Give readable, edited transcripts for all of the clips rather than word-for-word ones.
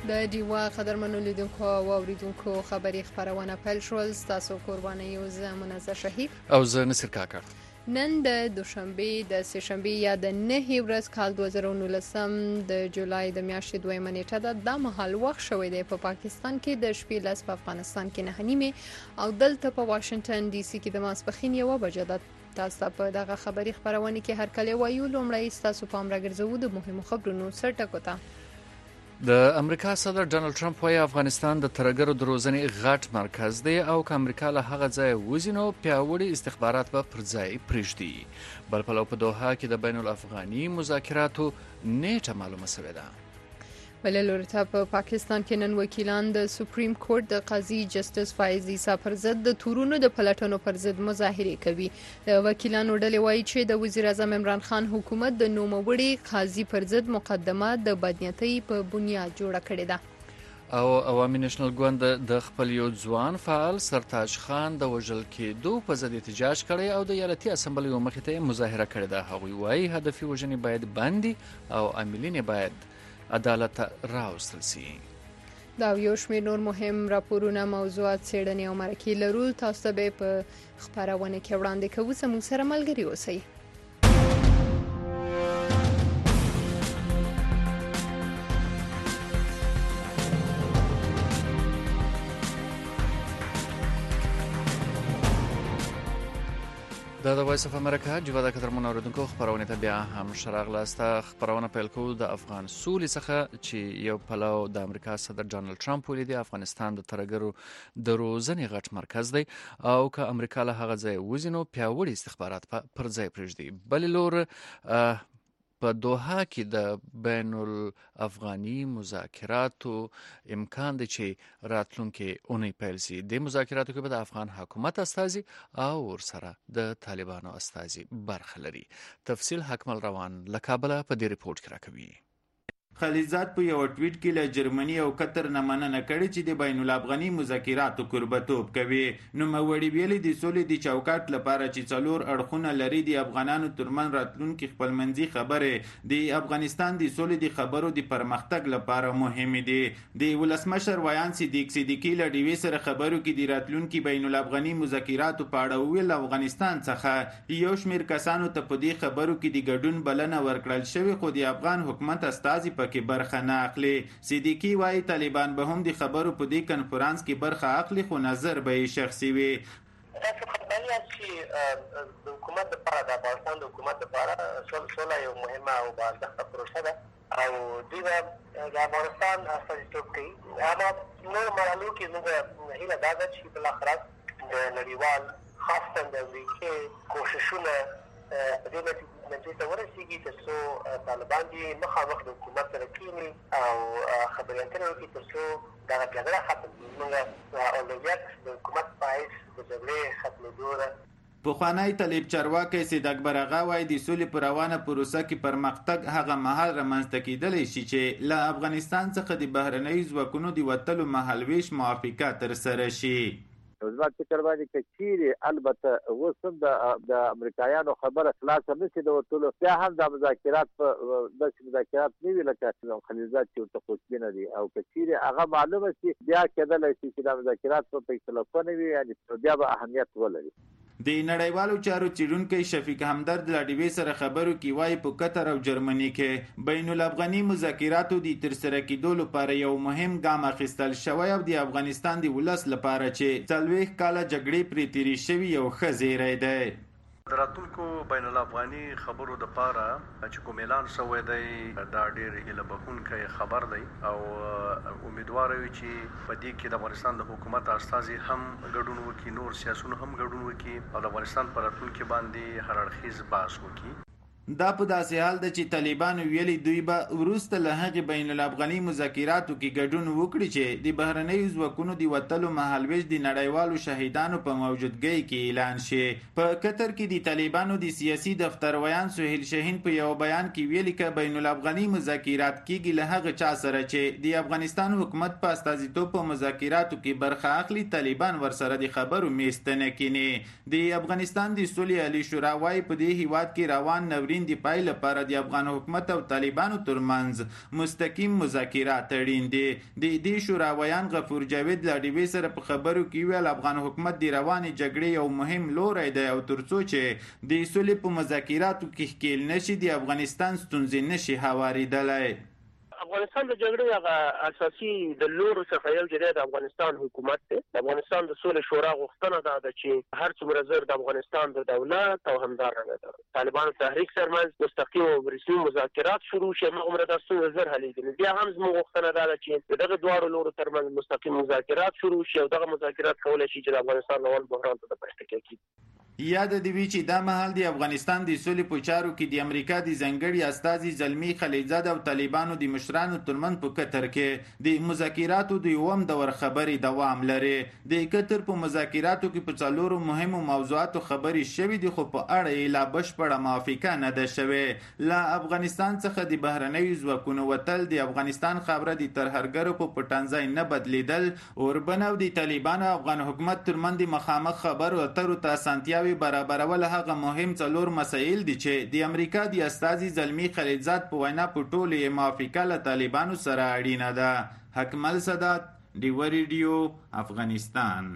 د ډیوا قدرمنو لیدونکو او اوریدونکو خبري خبرونه پیل شول. ستاسو قرباني یو زه منزه شهید او زه نصر کاکړ. نن د دوشنبه د سهشنبه یا د 9 ورځ کال 2019 د جولای د میاشتې 2 نیټه ده. د مهال وخت شوی دی په پاکستان کې د شپې لس، په افغانستان کې 9 او دلته په واشنگټن ډي سي کې د ماسپښین 1 بجه ده. تاسو په دغه خبري خبرونه کې هر کله وایو. لومړی تاسو پام راګرځو د مهمو خبرونو سرټکو ته. د امریکا صدر ډانلډ ټرمپ وايي افغانستان د ترهګرو د روزنې غټ مرکز دی او که امریکا له هغه ځای وځي نو پیاوړي استخبارات به پر ځای پرېږدي. بل پلو په دوحه کې د بین الافغاني مذاکراتو نیټه معلومه شوې ده. بل لوري ته په پاکستان کې نن وکیلان د سپریم کورټ د قاضي جسټس فایز عیسی پر ضد د تورونو د پلټنو پر ضد مظاهره کوي. د وکیلانو ډلې وایي چې د وزیر اعظم عمران خان حکومت د نوموړي قاضي پر ضد مقدمه د بدنیتۍ په بنیاد جوړه کړې ده. او عوامي نېشنل ګوند د خپل یو ځوان فعال سرتاج خان د وژل کېدو په ضد احتجاج کړی او د ایالتي اسمبلۍ مخې ته مظاهره کړې ده. هغوی وایي هدفي وژنې باید بندي او عاملین باید عدالت راوستل سي. دا یو شمېر نور مهم راپورونه، موضوعات، څېړنې او مرکې لرو. تاسو ته به په خبرونه کې وړاندې کوو. زموږ سره ملګري اوسئ. د وایس اف امریکا جوړه د قدرمنو اوریدونکو خبرونه ته بیا هم شراغلاسته. خبرونه پیل کوو د افغان سولې څخه چې یو پلو د امریکا صدر ډانلډ ټرمپ ویلي دی افغانستان د ترهګرو د روزنې غټ مرکز دی او که امریکا له هغه ځای وځي نو پیاوړي استخبارات پر ځای پرېږدي. بل لور په دوحه کې د بین الافغاني مذاکراتو امکان دی چې راتلونکي اونۍ پیل شي. د مذاکراتو کې به د افغان حکومت استازي او ورسره د طالبانو استازي برخه لري. تفصیل حکمل روان له کابله په دې ریپورت کې راکوي. خلیزات په یو ټویټ کې له جرمني او قطر نه مننه کړې چې د بین الافغاني مذاکراتو قربتوب کوي. نوموړي ویلي د سولې د چوکاټ لپاره چې څلور اړخونه لري د افغانانو ترمن راتلونکي خپلمنځي خبرې د افغانستان د سولې د خبرو د پرمختګ لپاره مهمې دي. د ولسمشر ویان صدیقي له ډیوې سره خبرو کې د راتلونکي بین الافغاني مذاکراتو په اړه ویل افغانستان څخه یو شمېر کسانو ته په دې خبرو کې د ګډون بلنه ورکړل شوې خو د افغان حکومت استازي کې برخه نه اخلي. صدیقي وايي طالبان به هم د خبرو په دې کنفرانس کې برخه اخلي خو نظر به یې شخصي وي. تاسو خبري چې د حکومت لپاره د افغانستان د حکومت لپاره سوله یو مهمه او باارزښته پروسه ده او دوی د افغانستان استازیتوب کوي. اما نور مرحلو کې موږ هیله دا ده چې بالاخره د نړیوال خاصه د امریکې کوششونه په دې نتیجې ته ورسېږي تر څو طالبان دې مخامخ د حکومت سره کښېني او خبرې اترې وکړي تر څو دغه جګړه ختم کړي. موږ اولویت د حکومت په حیث د جګړې ختمېدو ده. پخوانی طالب چارواکی سید اکبر اغا وایي د سولې په روانه پروسه کې پرمختګ هغه مهال رامنځته کېدلی شي چې له افغانستان څخه د بهرنیو ځواکونو د وتلو مهالویش موافقه ترسره شي. زما فکر باندې چې چیرې البته اوس هم د امریکایانو خبره خلاصه نشي د وتلو بیا هم د مذاکرات په داسې مذاکرات نه وي لکه خلیزات چې ورته خوشبینه دي او که چیرې هغه معلومه شي بیا کېدلی شي چې د مذاکرات په اختلافونه وي یعنې بیا به اهمیت ولري. د نړیوالو چارو څیړونکی شفیق همدرد له ډیوې سره خبرو کې وایي په قطر او جرمني کې بین الافغاني مذاکراتو د ترسره کېدو لپاره یو مهم ګام اخیستل شوی او د افغانستان د ولس لپاره چې 40 کاله جګړې پرې تیرې شوي یو ښه زیری دی. د راتلونکو بین الافغاني خبرو د پاره چې کوم اعلان شوی دی دا ډېر هیله بښونکی خبر دی او امیدوار یو چې په دې کې د افغانستان د حکومت استازي هم ګډون وکړي، نور سیاسيون هم ګډون وکړي او د افغانستان پر راتلونکي باندې هر اړخیز بحث وکړي. دا په داسې حال ده چې طالبانو ویلي دوی به وروسته له هغې بین الافغاني مذاکراتو کې ګډون وکړي چې د بهرنیو ځواکونو د وتلو مهالویش د نړیوالو شهیدانو په موجودګۍ کې اعلان شي. په قطر کې د طالبانو د سیاسي دفتر ویان سهیل شاهین په یو بیان کې ویلي که بین الافغاني مذاکرات کېږي له هغه چا سره چې د افغانستان حکومت په استازیتوب په مذاکراتو کې برخه اخلي طالبان ورسره د خبرو میز ته نه کیني. د افغانستان د سولې عالي شورا وایي په دې هیواد کې روان ناورین تامین د پای لپاره د افغان حکومت او طالبانو ترمنځ مستقیم مذاکرات اړین دي. د دې شوراویان غفور جاوید له ډیوې سره په خبرو کې ویل افغان حکومت د روانې جګړې یو مهم لوری دی او ترڅو چې د سولې په مذاکراتو کې ښکیل نشي د افغانستان ستونزې نشي هواریدلی. افغانستان د جګړې هغه اساسي د لورو څخه یو جدي د افغانستان حکومت دی. د افغانستان د سولې شورا غوښتنه ده چې هر څومره زر د افغانستان د دولت او همدارنګه د طالبانو تحریک سرمنځ مستقیم او رسمي مذاکرات شروع شي. هغومره دا ستونزه زر حلیږي. بیا هم زموږ غوښتنه ده چې دغه دواړو لورو ترمنځ مستقیم مذاکرات شروع شي او دغه مذاکرات کولی شي چې د افغانستان اول بحران ته د پښتکې کړي. یاد دی وی چې دا مهال د افغانستان د سولې په چارو کې د امریکا د ځنګړي استازي زلمی خلیلزاد او طالبانو د مشرانو ترمنځ په قطر کې د مذاکراتو د یوم دور خبرې دوام لري. د قطر په مذاکراتو کې په څلورو مهمو موضوعاتو خبرې شوې دي خو په اړه یې لا بشپړه موافقه نه ده شوې. له افغانستان څخه د بهرنیو ځواکونو وتل، د افغانستان خاوره د ترهګرو په پټنځای نه بدلیدل، اوربن او د طالبانو افغان حکومت ترمنځ د مخامخ خبرو اترو ته اسانتیاوې برابرول هغه مهم څلور مسایل دي چې د امریکا د استازي زلمی خلیلزاد په وینا په ټولو موافقه له طالبانو سره اړینه ده. حکمل سادات، ډیو ریډیو، افغانستان.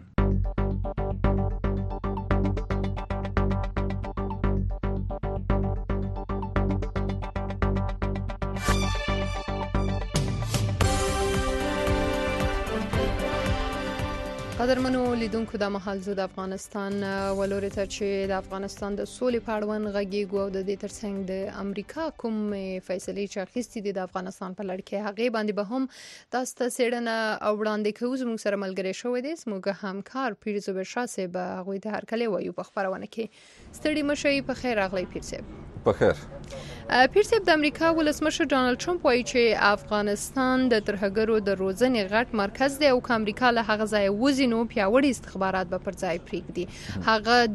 قدرمنو لیدونکو د مهال زه د افغانستان ولوري ته چې د افغانستان د سولې په اړوند غږیږو او د دې ترڅنګ د امریکا کوم فیصلې چې اخیستې دي د افغانستان په لړ کې هغې باندې به هم تاسو ته څېړنه وړاندې کوو. زموږ سره ملګری شوی دی زموږ همکار پیر زبیر شاه صاحب، هغوی ته هرکلی وایو په خپرونه کې. ستړي مه شئ. په خیر راغلی پیر صاحب. په خیر. پیر صاحب، د امریکا ولسمشر ډانلډ ټرمپ وایي چې افغانستان د ترهګرو د روزنې غټ مرکز دی او که امریکا له هغه ځایه وځي نو پیاوړي استخبارات به پر ځای پرېږدي. هغه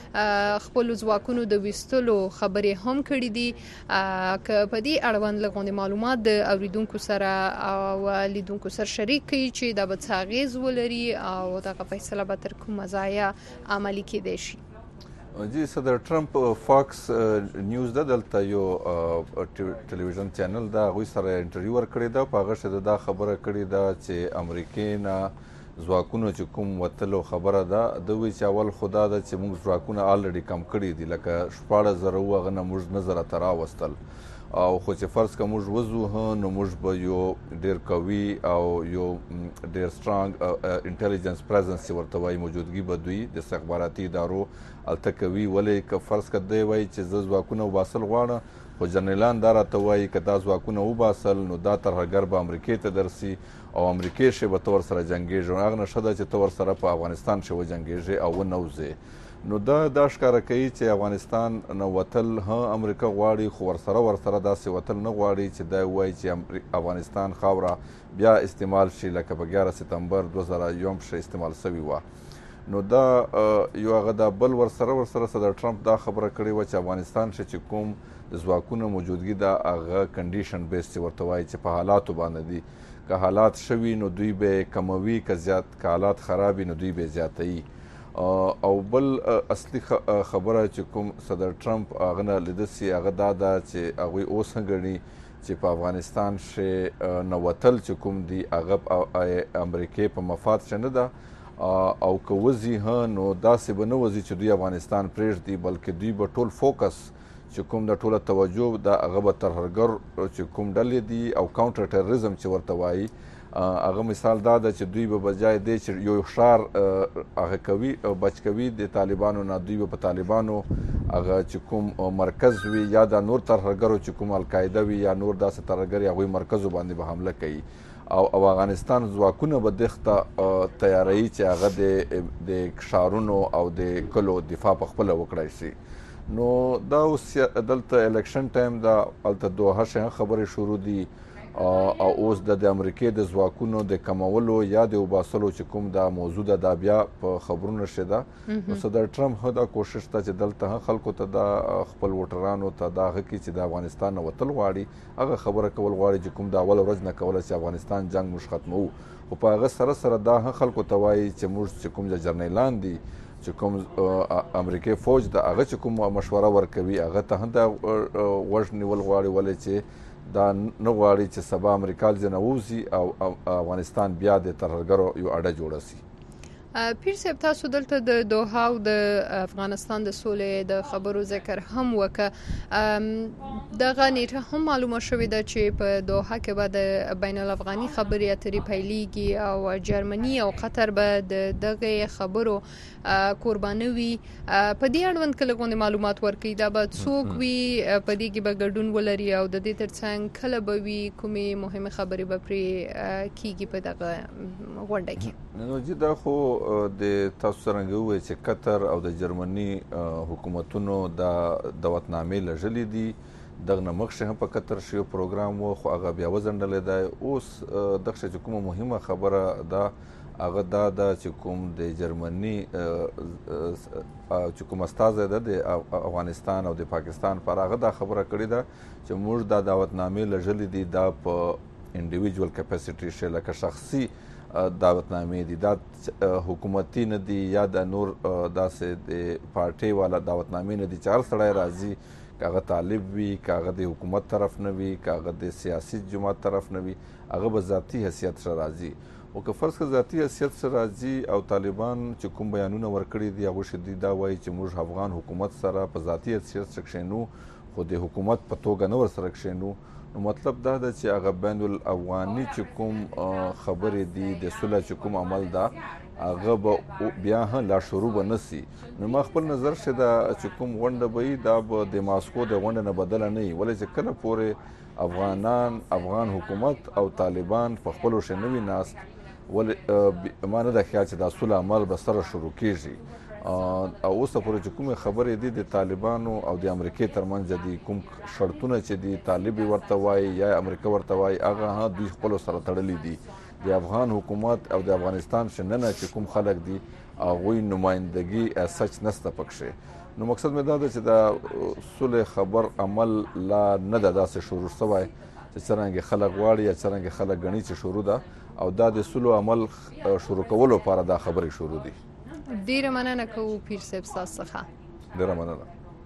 د خپلو ځواکونو د ویستلو خبرې هم کړي دي. که په دې اړوند لږ غوندې معلومات د اوریدونکو سره او لیدونکو سره شریک کړي چې دا به څه اغېز ولري او دغه فیصله به تر کومه ځایه عملي کېدی شي. جی صدر ټرمپ فاکس نیوز ده دلته یو ټلویزیون چینل ده هغوی سره انټرویو ورکړې ده. په هغه کې دا خبره کړې ده چې امریکې نه ځواکونو چې کوم وتلو خبره ده ده وایي چې اول خو دا ده چې موږ ځواکونه آلریډي کم کړي دي، لکه 14,000 وو هغه نه موږ 9,000 ته راوستل او خو چې فرض که موږ وځو نو موږ به یو ډېر قوي او یو ډېر سټرانګ انټیلیجنس پریزنس چې ورته وایي موجودګي به دوی د استخباراتي ادارو هلته کوي. ولې که فرض که دی وایي چې زه ځواکونه وباسل غواړم خو جنرالان دا راته وایي که دا ځواکونه وباسل نو دا ترهګر به امریکې ته درسي او امریکې شی به ته ورسره جنګېږي. هغه نه ښه ده چې ته ورسره په افغانستان شی وجنګېږې او ونه وځې. نو دا ښکاره کوي چې افغانستان نه وتل امریکا غواړي خو ورسره داسې وتل نه غواړي چې دا وایي چې افغانستان خاوره بیا استعمال شي لکه په 11 سپتمبر 2001 استعمال شوې وه. نو دا یو هغه دا بل ورسره صدر ټرمپ دا خبره کړې وه چې افغانستان چې کوم د ځواکونو موجودګي دا هغه کنډیشن بیس چې ورته وایي چې په حالاتو باندې دي. که حالات شوي نو دوی به کموي، که حالات خراب وي نو دوی به زیاتوي. او بل اصلي خبره چې کوم صدر ټرمپ هغه نه لیده سي هغه دا ده چې هغوی اوس هم ګڼي چې په افغانستان کې نه وتل چې کوم دي هغه امریکې په مفاد شه نه ده او که وځي نو داسې به نه وځي چې دوی افغانستان پرېږدي بلکې دوی به ټول فوکس چې کوم د ټوله توجه د هغه به ترهګر چې کوم ډلې دي او کاونټر ټیرریزم چې ورته وایي هغه مثال دا ده چې دوی به بجای دی چې یو ښار هغه کوي بچ کوي د طالبانو نه دوی به په طالبانو هغه چې کوم مرکز وي یا د نور ترهګرو چې کوم القاعده وي یا نور داسې ترهګر هغوی مرکزو باندې به حمله کوي او افغانستان ځواکونه به دغه تیاروي چې هغه د ښارونو او د کلو دفاع په خپله وکړی شي. نو دا اوس دلته الیکشن ټایم ده، هلته دوه شیان خبرې شروع دي او اوس د امریکې د ځواکونو د کمولو یا د وباسلو چې کوم دا موضوع ده دا بیا په خبرونه شي ده. نو صدر ټرمپ دا کوشش ته چې دلته خلکو ته دا خپل ووټرانو ته دا هغه کې چې د افغانستان نه وتل غواړي هغه خبره کول غواړي چې کوم د اول ورځ نه کولی چې افغانستان جنګ موږ ختموو. خو په هغه سره دا خلکو ته وایي چې موږ چې کوم د جرنیلان دي چې کوم امریکای فوج د هغه چې کوم مشوره ورکوي هغه ته هم دا غوږ نیول غواړي، ولې چې دا نه غواړي چې سبا امریکا ځنه ووځي او افغانستان بیا د ترهګرو یو اډه جوړه سي. پیر صاحب تاسو دلته د دوحه او د افغانستان د سولې د خبرو ذکر هم وکړه. دغه نیټه هم معلومه شوې ده چې په دوحه کې به د بین الافغاني خبرې اترې پیلېږي او جرمني او قطر به د دغه خبرو قربانه وي. په دې اړوند کله غونډه معلومات ورکړي دا به څوک وي، په دې کې به ګډون ولري او د دې ترڅنګ کله به وي کومې مهمه خبرې به پرې کیږي په دغه غونډه کې؟ نو جی دا خو د تاسو څرنګه ووایي چې قطر او د جرمني حکومتونو د دعوتنامې لږلې دي، دغه نه مخکې هم په قطر شی پروګرام و خو هغه بیا وځنډلی دی. اوس دغه چې کومه مهمه خبره ده هغه دا ده چې کوم د جرمني چې کوم استازی ده د افغانستان او د پاکستان پر هغه دا خبره کړې ده چې موږ دا دعوتنامې لږلې دي دا په انډیویجوال کیپاسټي شي لکه شخصي دعوتنامې دي، دا حکومتي نه دي یا د نور داسې د پارټۍ والا دعوتنامې نه دي چې هر سړی راځي که هغه طالب وي که هغه د حکومت طرف نه وي که هغه د سیاسي جماعت طرف نه وي هغه به ذاتي حیثیت سره راځي. او که فرض کړه ذاتي حیثیت سره راځي او طالبان چې کوم بیانونه ورکړي دي هغه شدي دا وایي چې موږ افغان حکومت سره په ذاتي حیثیت سره کښېنو خو د حکومت په توګه نه ورسره کښېنو، نو مطلب دا ده چې هغه بین الافغاني چې کوم خبرې دي د صلح چې کوم عمل ده هغه به بیا هم لا شروع به نه سي. نو ما خپل نظر چې دا چې کوم غونډه به وي دا به د ماسکو د غونډه نه بدله نه وي، ولې چې کله پورې افغان حکومت او طالبان په خپلو شی نه وي ناست ولې ما نه ده خیال چې دا صلح عمل به سره شروع کېږي. او اوس پورې چې کومې خبرې دي د طالبانو او د امریکې ترمنځ دي کوم شرطونه چې دي طالب ورته وایي یا امریکا ورته وایي هغه هم دوی خپلو سره تړلي دي. د افغان حکومت او د افغانستان شننه چې کوم خلک دي هغوی نمایندګي سچ نسته پکښې. نو مقصد مې دا ده چې دا صلح خبر عمل لا نه ده داسې شروع شوی چې څرنګه خلک غواړي یا څرنګه خلک ګڼي چې شروع ده، او دا د صلح عمل شروع کولو لپاره دا خبرې شروع دي. ډیره مننه کوو پیر صاحب ستاسو څخه. ډیره مننه.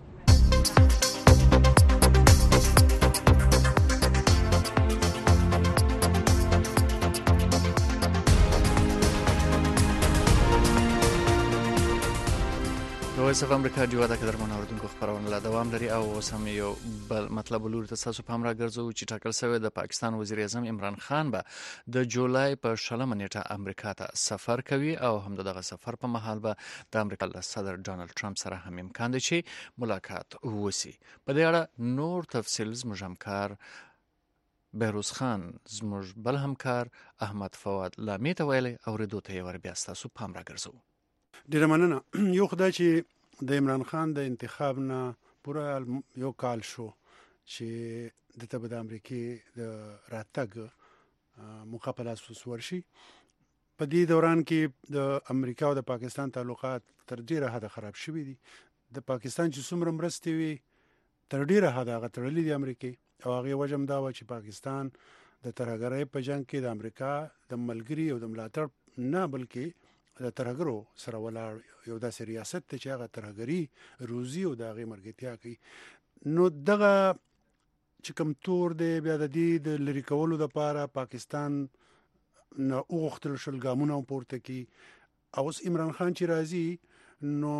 وایس اف امریکا جوړه ده کډر منوردونکو خبرونه لا دوام لري او اوس هم یو بل مطلب لور ته تاسو پام راګرځو چې ټاکل شوی د پاکستان وزیر اعظم عمران خان به د جولای په 16 نیټه امریکا ته سفر کوي او هم دغه سفر په مهال به د امریکا له صدر ډانلډ ټرمپ سره هم امکان دی چې ملاقات وسی. په دې اړه نور تفصیل زموږ همکار بهروز خان زموږ بل همکار احمد فواد لامی ته ویلي او ردو ته ور بیا تاسو پام راګرځو. ډیره مننه. یو خدای چې د عمران خان د انتخاب نه پوره یو کال شو چې د تبع د امریکای د راتګ موقع په لاس ورشي. په دې دوران کې د امریکا او د پاکستان تعلقات تر ډیره حد خراب شوي دي. د پاکستان چې څومره مرستې وي تر ډیره حد هغه تړلې دي امریکای، او هغه وجه هم دا و چې پاکستان د ترهګرۍ په جنگ کې د امریکا د ملګري او د ملاتړ نه بلکې د ترهګرو سره ولاړ یو داسې ریاست ته چې هغه ترهګري روزي او د هغې مرګتیا کوي. نو دغه چې کوم تور دی بیا د دې د لرې کولو دپاره پاکستان نه وغوښتل شول ګامونه پورته کړي. او اوس عمران خان چې راځي نو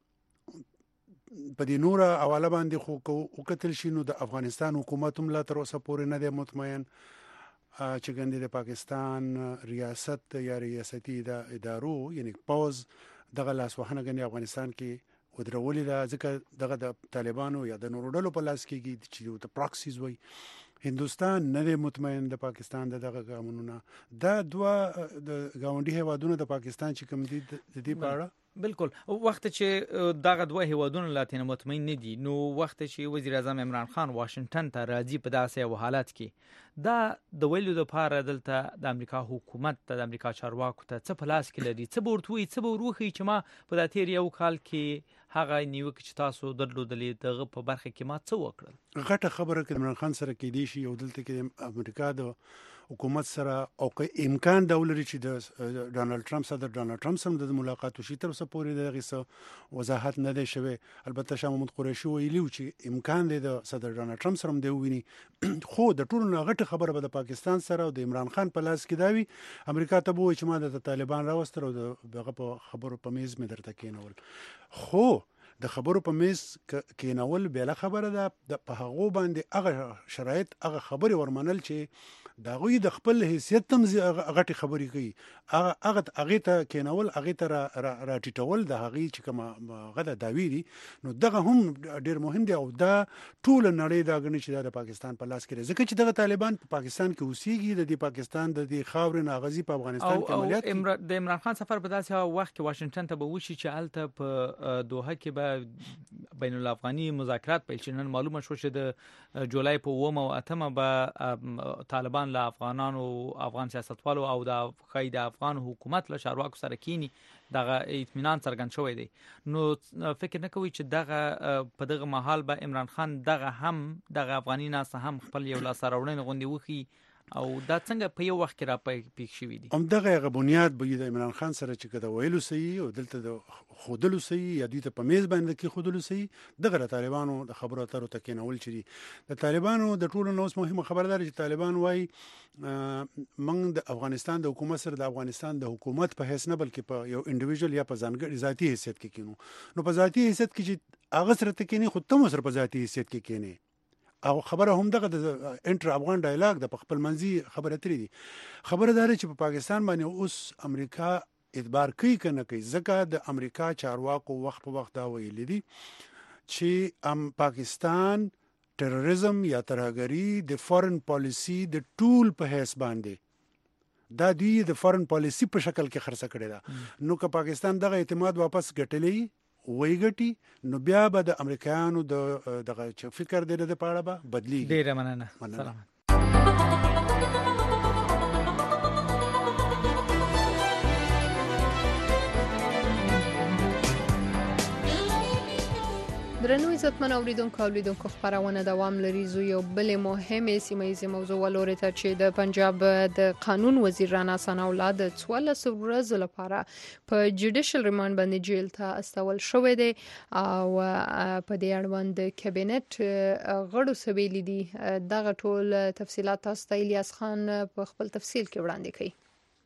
په دې نوره حواله باندې خو وکتل شي نو د افغانستان حکومت هم لا تر اوسه پورې نه دی مطمئن چې ګندې د پاکستان ریاست یا ریاستي ادارو یعنی پوز دغه لاسوهنه ګندې افغانستان کې ودرولې ده، ځکه دغه د طالبانو یا د نورو ډلو په لاس کې چې د پراکسیز وایي. هندوستان نه دی مطمئن د پاکستان دغه ګامونو نه. دا دوه د ګاونډي هیوادونو د پاکستان چې کوم دي د دې په اړه بالکل وخت چې دغه دوه هیوادونو لاتینه مطمئن نه دي، نو وخت چې وزیر اعظم عمران خان واشنگټن ته راځي په داسې یو حالت کې دا د ویلو لپاره دلته د امریکا حکومت ته د امریکا چارواکو ته څه په لاس کې لري، څه به ورته وایي، څه به وروښیي چې ما په دا تیر یو کال کې هغه نیوکې چې تاسو درلودلې دغه په برخه کې ما څه وکړل. غټه خبره کې عمران خان سره کېدی شي او دلته کې امریکا د حکومت سره او که امکان دا ولري چې د ډانلډ ټرمپ صدر ډانلډ ټرمپ سره د ملاقات وشي تر اوسه پورې دغه څه وضاحت نه دی شوی. البته شاه محمود قریشي ویلي چې امکان دی د صدر ډانلډ ټرمپ سره دی وویني خو د ټولو نه غټه خبره به د پاکستان سره او د عمران خان په لاس کې دا وي. امریکا ته به وایي چې ما د طالبان راوستل او دغه په خبرو په میز مې درته کېنول. خو د خبرو په میز کېنول بیا خبره ده په هغه باندې هغه شرایط هغه خبرې ورمنل چې دا غوی د خپل حیثیت تم غټي خبرې کوي هغه ته کېنول هغه ته را ټیټول د هغه چې کوم غدا داوی دي نو دغه هم ډیر مهم دی او دا ټول نړۍ دا غني چې د پاکستان په لاس کې ځکه چې دغه طالبان په پاکستان کې اوسېږي د پاکستان د خاورې ناغزي په افغانستان کې عملیات د عمران خان سفر په داسې وخت کې واشنگټن ته به وشي چې الته په دوحه کې به بین الافغاني مذاکرات پیل شي. نن معلومه شو چې د جولای په 8 او 8 به طالبان له افغانانو افغان سیاستوالو او د خید افغان حکومت له چارواکو سره کینی دغه اطمینان څرګند شوی دی. نو فکر نه کوي چې دغه په دغه محل به عمران خان دغه هم دغه افغاني ناس هم خپل یو لاس راوړنه غونډي وخی او دا څنګه په یو وخت کې را پیښ شوی دي. هم دغه بنیاد به د عمران خان سره چې کده ویلو سي او دلته د خودلو سي یا دوی ته په میز باندې کې خودلو سي دغه طالبانو د خبرو اترو تکینول چي د طالبانو د ټولو نو مهمه خبردار چې طالبان وای موږ د افغانستان د حکومت سره د افغانستان د حکومت په حیث نه بلکې په یو انډیویډوال یا په ځانګړي ذاتی حیثیت کې کینو. نو په ذاتی حیثیت کې چې هغه سره تکینی خود ته سره په ذاتی حیثیت کې کینی او خبره هم دغه د انټر افغان ډایلاګ د خپل منځي خبره ترې دي. خبره دار چې په پاکستان باندې اوس امریکا اعتبار کوي کنه کوي ځکه د امریکا چارواکو وخت په وخت دا ویل دي چې پاکستان ټیرریزم یا ترهګری د فورن پالیسی د ټول په حساب باندې دا دی د فورن پالیسی په شکل کې خرڅ کړي دا. نو که پاکستان دغه اعتماد واپس ګټلې ویګټي نو بیا به د امریکایانو دغه فکر د پاړه به بدلی. ډیره مننه. سلام. درنو عزتمن اوریدونکو خبرونه دوام لري. زو یو بل مهمه سیمه موضوع ولوري ته چې د پنجاب د قانون وزیر رانا ثنا اولاد 14 ورځې لپاره په جوډیشل ریماند باندې جیل ته استول شوې دي او په دې اړوند کابینټ غړو سویل دي. دغه ټول تفصيلات تاسو ته الیاس خان په خپل تفصیل کې وړاندې کړي.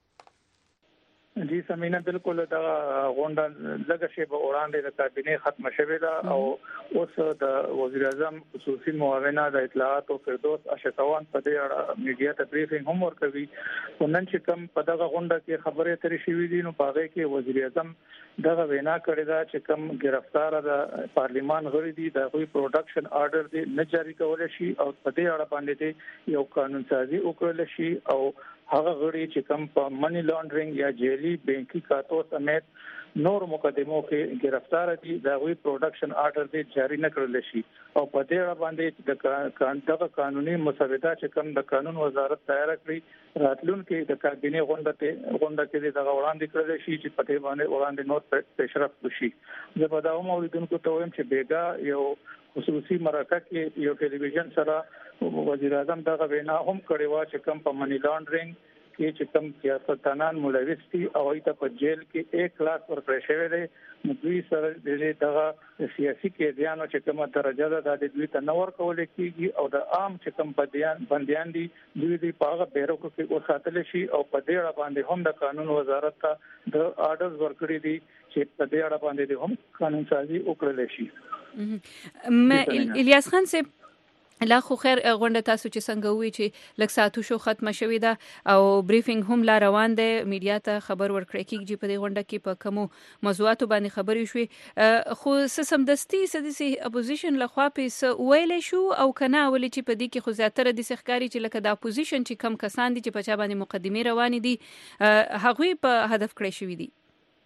جی سمینا بالکل دا غونډه لږه شی به وړاندې د کابینه ختم شوې ده او اوس د وزیر اعظم خصوصي معاونه د اطلاعات او فردوس اشتوان په دې اړه میډیا ته بریفینګ هم ورکوي. ونن چې کوم په دغه غونډه کې خبرې ترې شوې دي نو په هغه کې وزیر اعظم دغه وینا کړې ده چې کوم گرفتار د پارلیمان غړي دي د غوي پروډکشن آرډر دی نه جاری کول شي او په دې اړه باندې یو قانون سازي وکړل شي او هغه غړي چې کوم په منی لانډرینګ یا جیلی بانکي کاتو سمیت نور مقدمو کې گرفتار دي د غوي پروډکشن آرډر دی جاری نه کړل شي او په دې اړه باندې د قانوني مسوده چې کوم د قانون وزارت تیار کړی راتلونکي د کابینه غونډه کې د وړاندې کړل شي چې په دې باندې وړاندې نور پیشرفت وشي. زه په دا مولیدونکو ته وایم چې بیګا یو خصوصي مرکه کې یو ټلویزیون سره وزیر اعظم دغه وینا هم کړې و چې کوم په منی لانډرینګ کې چې کوم سیاستدانان ملوث دي او ایته په جیل کې 1 لاکھ ورکړی شوی دی. نو دوی سره دغه سیاسي قیدیانو چې کومه درجه ده د دوی ته نور کول کېږي او د عام چې کوم بنديان دي دوی په هغه بیرو کې وساتل شي او په دې اړه باندې هم د قانون وزارت ته د آرډرز ورکړي دي چې په دې اړه باندې هم قانون سازي وکړل شي. الیاس خان سے لا خو خیر غونډه تاسو چې څنګه وی چې لک ساتو شو ختمه شوې ده او بریفینګ هم لا روان دی. میډیا ته خبر ورکړی کیږي چې په دې غونډه کې په کومو موضوعاتو باندې خبرې شوې خو سم دستي سدسي اپوزیشن لخوا په ویلې شو او کنه ولې چې په دې کې خو زیاتره د سخکاری چې لکه د اپوزیشن چې کم کسان دي چې په چا باندې مقدمه روان دي هغه په هدف کړی شوې دي.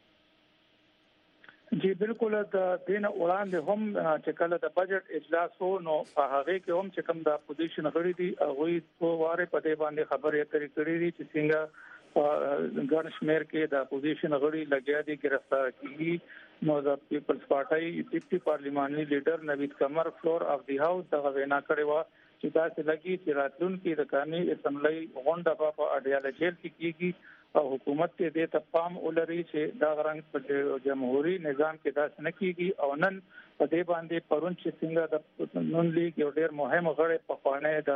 جی بالکل د دین وړاندې هم چې کله د بجټ اجلاس وو نو په هغه کې هم چې کوم د اپوزیشن غړي دي هغه په واره په دې باندې خبرې اترې کړې دي چې څنګه ګڼ شمېر کې د اپوزیشن غړي لګیا دي گرفتار کیږي. نو د پیپلز پارټي ډیپټي پارلیماني لیډر نوید قمر فلور اف دی هاوس دغه وینا کړې و چې دا چې لګي چې راتلونکي د قانوني اسمبلی غونډه په اډیاله جیل کې کیږي او حکومت دې ته پام ولري چې دا غرنګ په جمهوریت نظام کې داس نه کیږي او نن په دې باندې پرون چې څنګه د نون لیگ یو ډېر مهم غړی په خوانه د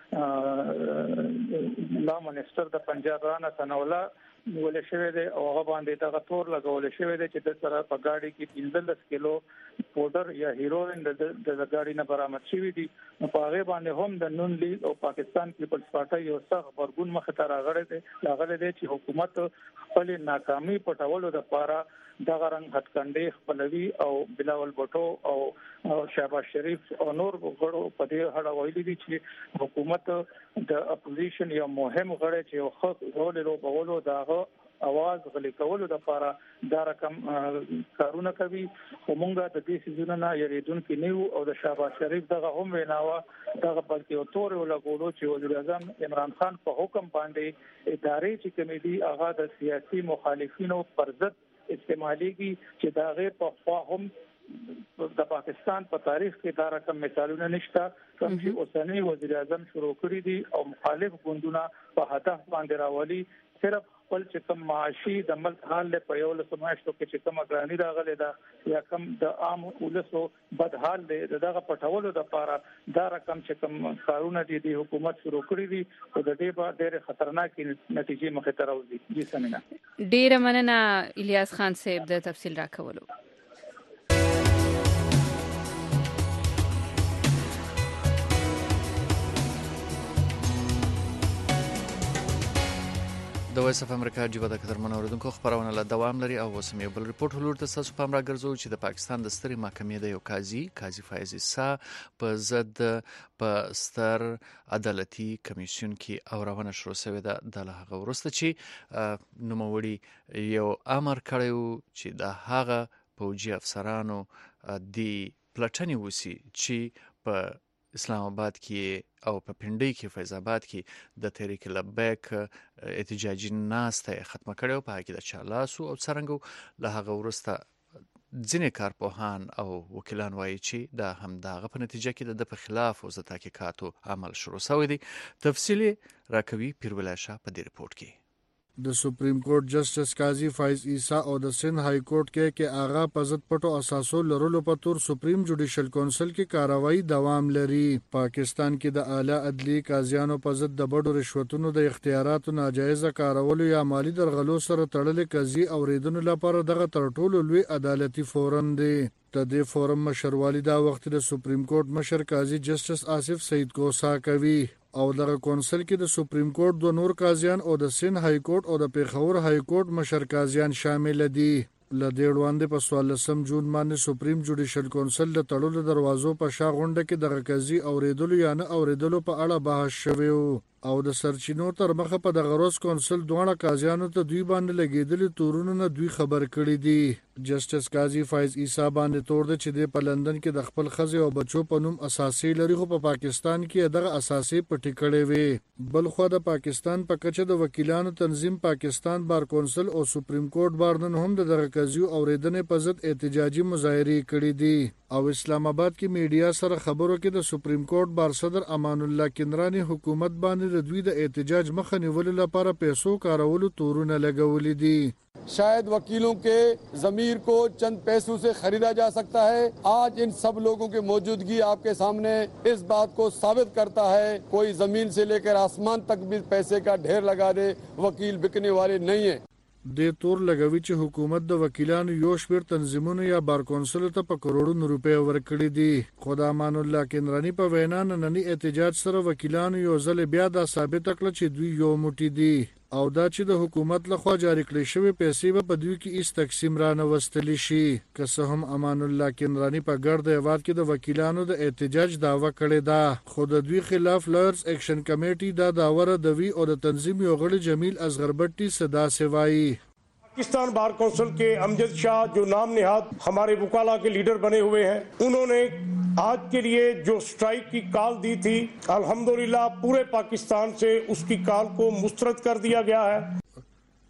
لا منسٹر د پنجاب رانا سنولا ولې شوی دی او هغه باندې دا تور لګول شوی دی چې د سره په گاډي کې 15 کیلو پودر یا هیروین د گاډي نه برآمد شوی دی نو په هغه باندې هم د نون لیگ او پاکستان پیپلز پارټي یو څه خبرګون مخ ته راغلی دی چې حکومت خپل ناکامي پټولو لپاره دا غرنګ هټکنډې خپلوي او بلاول بټو او شهباز شریف او نور غړو په دې اړه ویلي دي چې حکومت د اپوزیشن یو مهم غړی چې یو خاص رول لوبولو داغه اواز غلي کولو لپاره دا رقم کارونه کوي همغه د دې سيزونه نه یریدونکو نیو او د شهباز شریف دغه هم ویناوه دغه بلکې او تور ولګولو چې وزیر اعظم عمران خان په حکم باندې ادارې چې کمیټي هغه د سیاسي مخالفینو پر ضد استعماليږي چې دا غیر په خوا هم د پاکستان په تاریخ کې دا رقم مثالونه نشته کوم چې اوسنی وزیر اعظم شروع کړی دي او مخالف ګوندونه په هدف باندې راولي صرف خپل چې کوم معاشي د ملک حال له په یو له سماشتو کې چې کوم اګرانی راغلی دا یا کوم د عام ولسو بد حال دی دغه پټولو د لپاره دا رقم چې کوم کارونه دي حکومت شروع کړی دي او د دې په ډېر خطرناک نتیجې مخې ته راوځي جی سمینا ډېر مننه الیاس خان صاحب د تفصیل راکولو د وایس اف امریکا جیبه د قدرمن اوریدونکو خبرونه له دوام لري او اوس یو بل ریپورت ولور ته تاسو پام راګرځو چې د پاکستان د سترې محکمې د یو قاضي فایز عیسی په ضد په ستر عدالتي کمیسیون کې اورونه شروع شوې ده د هغه وروسته چې نوموړي یو امر کړی چې د هغه پوجي افسرانو د پلټنې وسی چې په اسلام آباد کې او په پنډۍ کې فیض آباد کې د تحریک لبیک احتجاجي ناسته ختمه کړې او په هغه کې د چالاسو او څرنګه له هغه وروسته ځینې کارپوهان او وکیلان وایي چې دا همدغه په نتیجه کې د په خلاف او د تحقیقاتو عمل شروع شوی دی. تفصیلی راکوي پیرولای شاه په دې ریپورت کې. د سپریم کورټ جسټس قاضي فایز عیسی او د سند های کورټ کې آغا پزت پټو اساسو لرلو په تور سپریم جوډیشل کونسل کې کاروایی دوام لري. پاکستان کې د اعلی عدلی قاضیانو پزت د بډو رشوتونو د اختیاراتو ناجایز کارولو یا مالی درغلو سره تړلې قضیې اوریدونکو لپاره دغه ترټولو لوی عدالتي فورم دی. د دې فورم مشروالی دا وخت د سپریم کورټ مشر قاضي جسټس آصف سعید کوسا کوي او دغه کونسل کې د سپریم کورټ د نور قاضیان او د سند های کورټ او د پیښور های کورټ مشر قاضیان شامل دي. لدې وړاندې په 14 جون باندې سپریم جوډیشل کونسل د تړلو دروازو په شا غونډه کې دغه قضیې اوریدلو یا نه اوریدلو په اړه بحث شوی او د سرچینو تر مخه په دغه روز کونسل دوه قاضیانو ته دوی باندې لګیدلې تورونه نه دوی خبر کړی دي. جسټس قاضي فایز عیسی باندې تور د چې د لندن کې د خپل خزي او بچو په نوم اساسي لري خو په پاکستان کې دغه اساسي پټی کړي وي. بل خو د پاکستان په کچه د وکیلانو تنظیم پاکستان بار کونسل او سپریم کورټ بارنن هم دغه قضیو اوریدنې په ضد احتجاجي مظاهره کړې دي او اسلام آباد کې میډیا سره خبرو کې د سپریم کورټ بار صدر امان الله کندرانی حکومت باندې د دوی د احتجاج مخه نیولو لپاره پیسو کارولو تورونه لګولې دي. शायद वकीलों के ज़मीर को चंद पैसों से खरीदा जा सकता है. आज इन सब लोगों की मौजूदगी आपके सामने इस बात को साबित करता है. कोई जमीन से लेकर आसमान तक भी पैसे का ढेर लगा दे, वकील बिकने वाले नहीं है. د تور لګوي چې حکومت د وکیلانو یو شمېر تنظیمونو یا بار کونسل ته په کروڑونو روپے ورکړي دي. خدا امان الله کندرانی په وینا نننی احتجاج سره وکیلانو یو ځل بیا دا ثابت کړل چې دوی یو موټی دي او دا چې د حکومت لخوا جاری کړې شوی پیسې په دوی کې هیڅ تقسیم را نه وستلی شي. که څه هم امان الله کندرانی په ګرد هیواد کې د وکیلانو د احتجاج دعوه کړې ده خو د دوی خلاف لایرز ایکشن کمیټي دا داوره دوی او د تنظیم یو غړي جمیل اصغر بټي صدا سوای. पाकिस्तान बार काउंसिल के अमजद शाह जो नाम निहाद हमारे वकाला के लीडर बने हुए हैं, उन्होंने आज के लिए जो स्ट्राइक की कॉल दी थी, अल्हम्दुलिल्लाह पूरे पाकिस्तान से उसकी कॉल को मुस्तरद कर दिया गया है.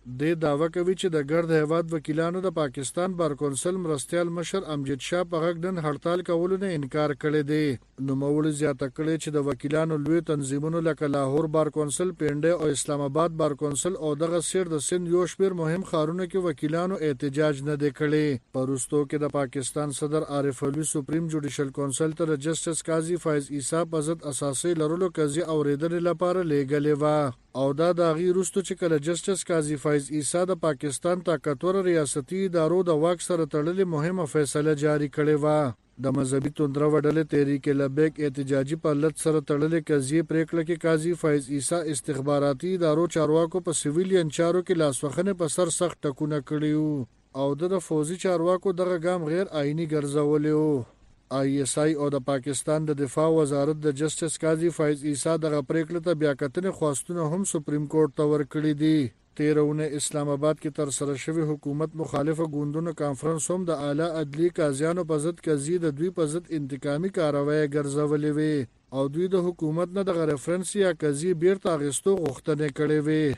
د داوا کوي چې د ګرد هیواد وکیلانو د پاکستان بار کونسل مرستيال مشر امجد شاه په غږ نن هړتال کولو نه انکار کړی دی. نوموړي زیاته کړې چې د وکیلانو لوی تنظیمونو لکه لاهور بار کونسل، پنډه او اسلام آباد بار کونسل او دغه سیر د سند یو شمېر مهم ښارونو کې وکیلانو احتجاج نه دی کړی. پروستو کې د پاکستان صدر عارف علوي سپریم جوډیشل کونسل ته د جسټس قاضي فایز عیسی په ضد اساسي لرلو قضیه اوریدل لپاره لیږلې و او دا د غیر رستو چې کله جسټس قاضي فایز عیسی د پاکستان طاقتور ریاستي ادارو د واک سره تړلې مهمه فیصله جاری کړې و. د مذهبي توندره وډلې تحریک لبیک احتجاجي پالت سره تړلې قضیه پریکړه کې قاضي فایز عیسی استخباراتي ادارو چارواکو په سیویلین چارو کې لاسوخنه په سر سخت ټکونه کړیو او د فوزي چارواکو دغه ګام غیر آئینی ګرځولیو. ISI او د پاکستان د دفاع وزارت د جسټس قاضي فایز عیسی دغه پریکړه ته بیا کتنې خواستونه هم سپریم کورټ ته ورکړي دي. تیرونه اسلام آباد کې تر سره شوی حکومت مخالفه ګوندونو کانفرنس هم د اعلی عدلی قاضیانو په ضد قضیه د دوی په ضد انتقامي کاروایی ګرځولې وي او دوی د حکومت نه د ریفرنس یا قضیه بیرته اخیستو غوښتنه کړې وي.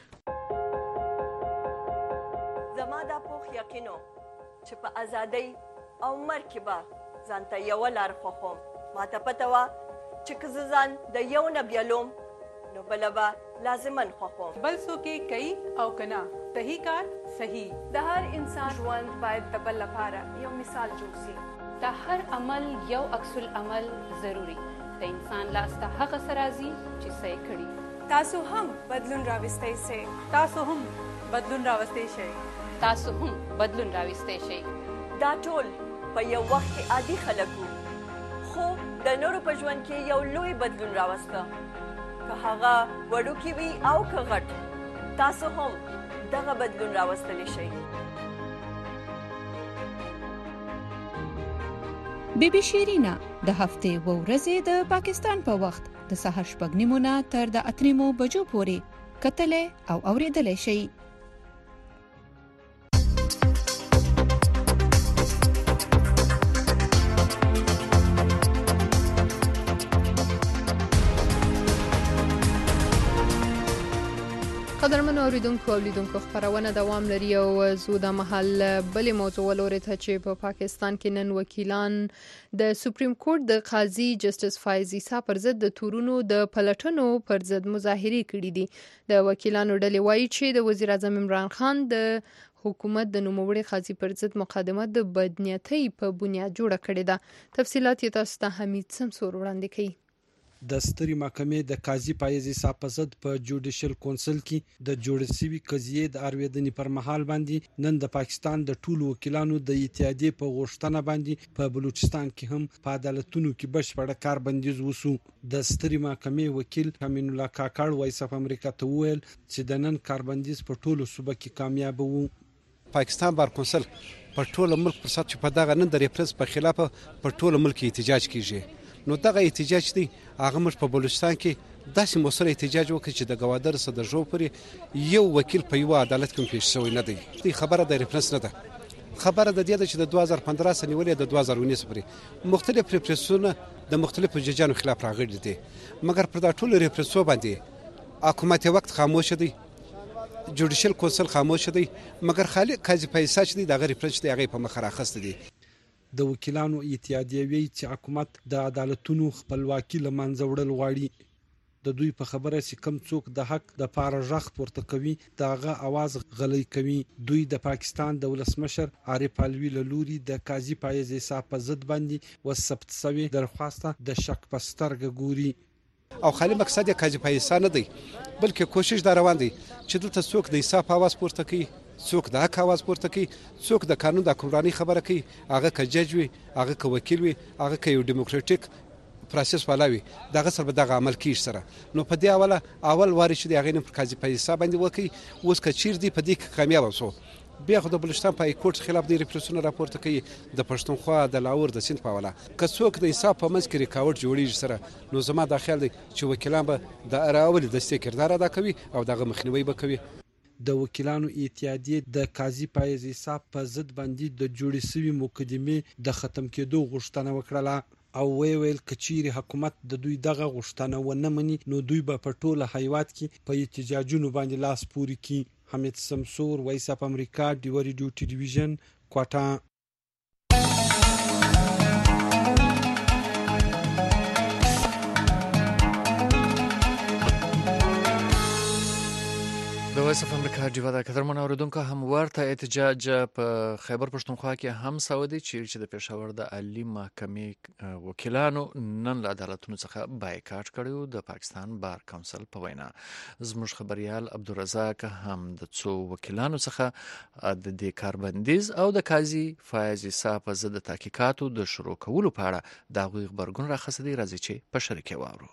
زما د پوخ یقینو چې په ازادۍ او مرکبه ځانته یو لار خوښوم. ماته پته وه چې که زه ځان د یو نه بیلوم نو بله به لازمن خوښوم. بل څوک یې کوي او که نه صحیح کار صحیح. د هر انسان ژوند باید د بل لپاره یو مثال جوړ سي. د هر عمل یو عکس العمل ضروري. د انسان لاس ته هغه څه راځي چې څه یې کړي. تاسو هم بدلون راوستی سئ. تاسو هم بدلون راوستی شئ. تاسو هم بدلون راوستی شئ. دا ټول په یو وخت کې عادي خلک وو خو د نورو په ژوند کې یو لوی بدلون راوسته. که هغه وړوکی وي او که غټ تاسو هم دغه بدلون راوستلی شئ. بیبي شیرینا د هفتې و ورځې د پاکستان په وخت د سهار 6:30 نه تر د 8 بجو پورې کتلې او اوریدلې شئ. قدرمن اوریدونکو او لیدونکو خبرونه دوام لري او زو د محل بلې موضوع ولوري ته چې په پاکستان کې نن وکیلان د سپریم کورټ د قاضي جسټس فایز عیسی پر ضد د تورونو د پلټنو پر ضد مظاهره کړې دي. د وکیلانو ډلې وایي چې د وزیر اعظم عمران خان د حکومت د نوموړي قاضي پر ضد مقدمه د بدنیتۍ په بنیاد جوړه کړې ده. تفصيلات یې تاسو ته حمید سمسور وړاندې کوي. د ستري محکمې د قاضي فایز عیسی په ضد په جوډیشل کونسل کې د جوړ شوی قضیې د اړویدنې پر مهال باندې نن د پاکستان د ټولو وکیلانو د اتحادیې په غوښتنه باندې په بلوچستان کې هم په عدالتونو کې بشپړه کار بندیز وسو. د ستري محکمې وکیل امین الله کاکړ وایس اف امریکا ته وویل چې د نن کار بندیز په ټولو صوبه کې کامیاب وو. پاکستان بار کونسل په ټولو ملک پر سات چې په دغه نن د ریفرنس په خلاف په ټولو ملک احتجاج کیږي. نو دغه احتجاج دی هغه موږ په بلوچستان کې داسې موثر احتجاج وکړي چې د گوادر صدر جو پورې یو وکیل په یو عدالت کې پیښ شوی نه دی. دې خبره د ریفرنس نه ده، خبره د دې چې د 2015 سنې ولې د 2019 پورې مختلف ریفرنسونه د مختلفو ججانو خلاف راغلي دي، مګر پر دا ټول ریفرنسو باندې حکومت وخت خاموش دی، جوډیشل کونسل خاموش دی، مګر خالق قاضي فیصل چې دی د ریفرنس دی هغه په مخ راخست دي. د وکیلانو اتحادیه وی چې حکومت د عدالتونو خپلواکي لمنځه وړل غواړي. د دوی په خبره چې کم څوک د حق د پاره ژغ پورته کوي داغه आवाज غلي کوي. دوی د پاکستان د ولسمشر عارف علوي لوري د قاضي فایز عیسی په ضد باندې وسبت سوي درخواسته د شک پسترګ ګوري. او خالي مقصد یې قاضي فایز نه دی بلکې کوشش دا روان دی چې دلته څوک د انصاف आवाज پورته کوي، څوک د حق आवाज پورته کوي، څوک د قانون د حکمرانی خبره کوي، هغه که جج وي، هغه که وکیل وي، هغه که یو ډیموکراټیک پروسس والا وي، دغه سره به دغه عمل کیږي سره. نو په دې اول واري چې د هغې نه پر قاضي فایز باندې وکړي. اوس که چیر دی په دې کې کامیاب شو بیا خو د بلوچستان په کورټ خلاف د ریپرسونه راپورته کوي، د پښتونخوا د لاهور د سند په حواله که څوک د انصاف په منځ کې ریکاوټ جوړیږي سره، نو زما دا خیال دی چې وکیلان به د راولي دستې کردار ادا کوي او دغه مخنیوي به کوي. د وکیلانو اتحادیې د قاضي فایز عیسی په ضد باندې د جوړې شوی مقدمې د ختم کېدو غوښتنه وکړه او ویل کچيري حکومت د دوی دغه غوښتنه ونه مني نو دوی به په ټوله هیواد کې په احتجاجونو باندې لاس پوري کوي. حمید سمسور، وایس اف امریکا، ډیو ریډیو ټلویزیون، کوټا. د وایس اف امریکا ډیوا د قدرمن اوریدونکو هم ورته احتجاج په خیبر پښتونخوا کې هم سعودي چې د پېښور د عالی محکمې وکیلانو نن له عدالتونو څخه بایکاټ کړیو. د پاکستان بار کونسل په وینا زموږ خبريال عبدالرزاق هم د څو وکیلانو څخه د دې کاربندیز او د قاضي فایز عیسی په ضد تحقیقاتو د شروع کولو په اړه د هغوی خبرګون راخصدي راځي چې په شریکه واورو.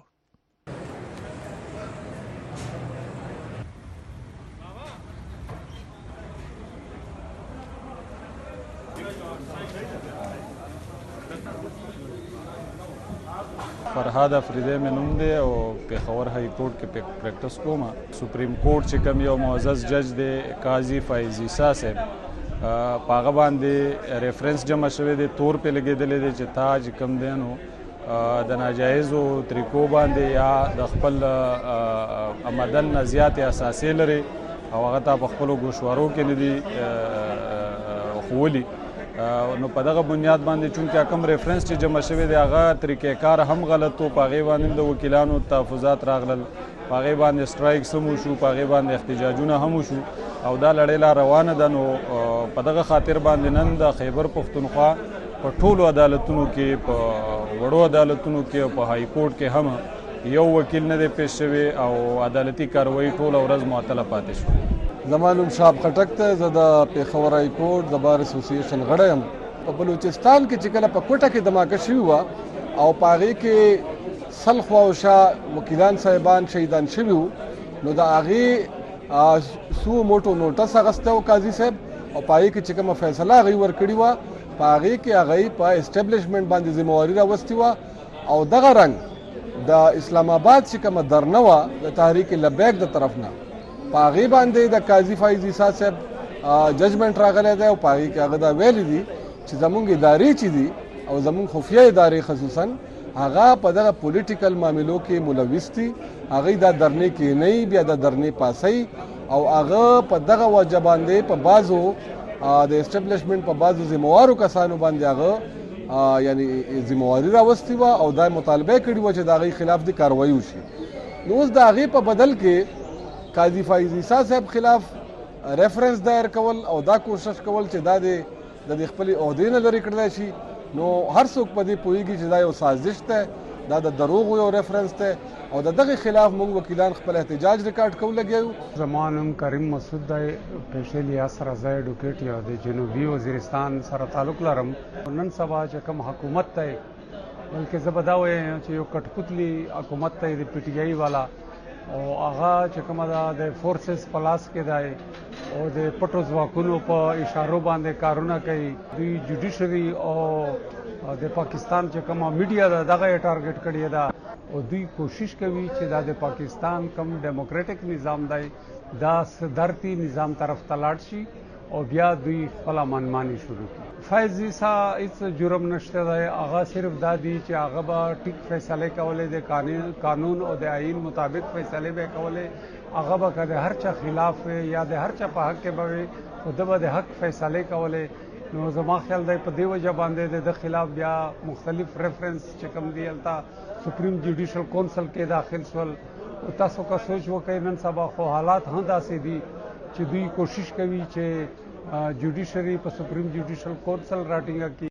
فرهاد افریدی مې نوم دی او پېښور های کورټ کې پریکټس کوم. سپریم کورټ چې کوم یو معزز جج دی قاضي فایز عیسی صاحب په هغه باندې ریفرنس جمع شوی دی، تور په لګېدلی دی چې تا چې کوم دی نو د ناجایزو طریقو باندې یا د خپل عمدن نه زیاتې اساسې لري او هغه ته په خپلو ګوشوارو کې نه دي ښوولي. نو په دغه بنیاد باندې چونکې کوم ریفرنس چې جمع شوی دی هغه طریقې کار هم غلط و، په هغې باندې د وکیلانو تحفظات راغلل، په هغې باندې سټرایکس هم وشو، په هغې باندې احتجاجونه هم وشو او دا لړۍ لا روانه ده. نو په دغه خاطر باندې نن د خیبر پښتونخوا په ټولو عدالتونو کې، په وړو عدالتونو کې او په های کورټ کې هم یو وکیل نه دی پیش شوی او عدالتي کاروایي ټوله ورځ معطله پاتې شوه. زما نوم شاب خټک ته، زه د پېښور های کورټ د بار اسوسییشن غړی یم. په بلوچستان کې چې کله په کوټه کې دماکه شوې وه او په هغې کې سل خوا او شا وکیلان صاحبان شهیدان شوي وو، نو د هغې سو موټو نوټس اخیستی و قاضي صاحب او په هغې کې چې کومه فیصله هغوی ورکړې وه په هغې کې هغوی په اسټبلیشمنټ باندې ذمهواري راوستې وه او دغه رنګ د اسلام آباد چې کومه درنه وه د تحریک لبیک د طرف نه په هغې باندې د قاضي فایز عیسی صاحب ججمنټ راغلی دی او په هغې کې هغه دا ویلي دي چې زمونږ ادارې چې دي او زمونږ خفیه ادارې خصوصا هغه په دغه پولیټیکل معاملو کې ملوث دي، هغوی دا درنې کینی بیا د درنې پاسئ او هغه په دغه وجه باندې په بعضو د اسټبلیشمنټ په بعضو ذمهوارو کسانو باندې هغه یعنی ذمهواري راوستې وه او دا مطالبه کړې وه چې د هغوی خلاف د کاروایي وشي. نو اوس د هغې په بدل کې قاضي فایز عیسی صاحب خلاف ریفرنس دایر کول او دا کوشش کول چې دا د خپلې عهدې نه لرې کړلی شي. نو هر څوک په دې پوهېږي چې دا یو سازش دی، دا د دروغو یو ریفرنس دی او د دغې خلاف موږ وکیلان خپل احتجاج ریکارډ کوو لګیا یو. زما نوم کریم مسعود دی، پیشې لیاس سره زه ایډوکیټ یم، د جنوبي وزیرستان سره تعلق لرم. نن سبا چې کوم حکومت دی بلکې زه به دا وایم چې یو کټپوتلي حکومت دی د پی ټي آی والا او هغه چې کومه ده د فورسز په لاس کې دی او د پټو ځواکونو په اشارو باندې کارونه کوي. دوی جوډیشري او د پاکستان چې کومه میډیا ده دغه یې ټارګټ کړې ده او دوی کوشش کوي چې دا د پاکستان کوم ډیموکریټک نظام دی دا صدارتي نظام طرف ته لاړ شي او بیا دوی خپله منماني شروع کړي. فایز عیسی هیڅ جرم نشته دی، هغه صرف دا دی چې هغه به ټیک فیصلې کولې، د قانون او د آئین مطابق فیصلې به کولې، هغه به که د هر چا خلاف یا د هر چا په حق کې به وي خو ده به د حق فیصلې کولې. نو زما خیال دی په دې وجه باندې د خلاف بیا مختلف ریفرنس چې کوم دی هلته سپریم جوډیشل کونسل کې داخل شول. تاسو که سوچ وکړئ نن سبا خو حالات هم داسې دي چې دوی کوشش کوي چې جوډیشري په سپریم جوډیشل کونسل راټینګه کړي.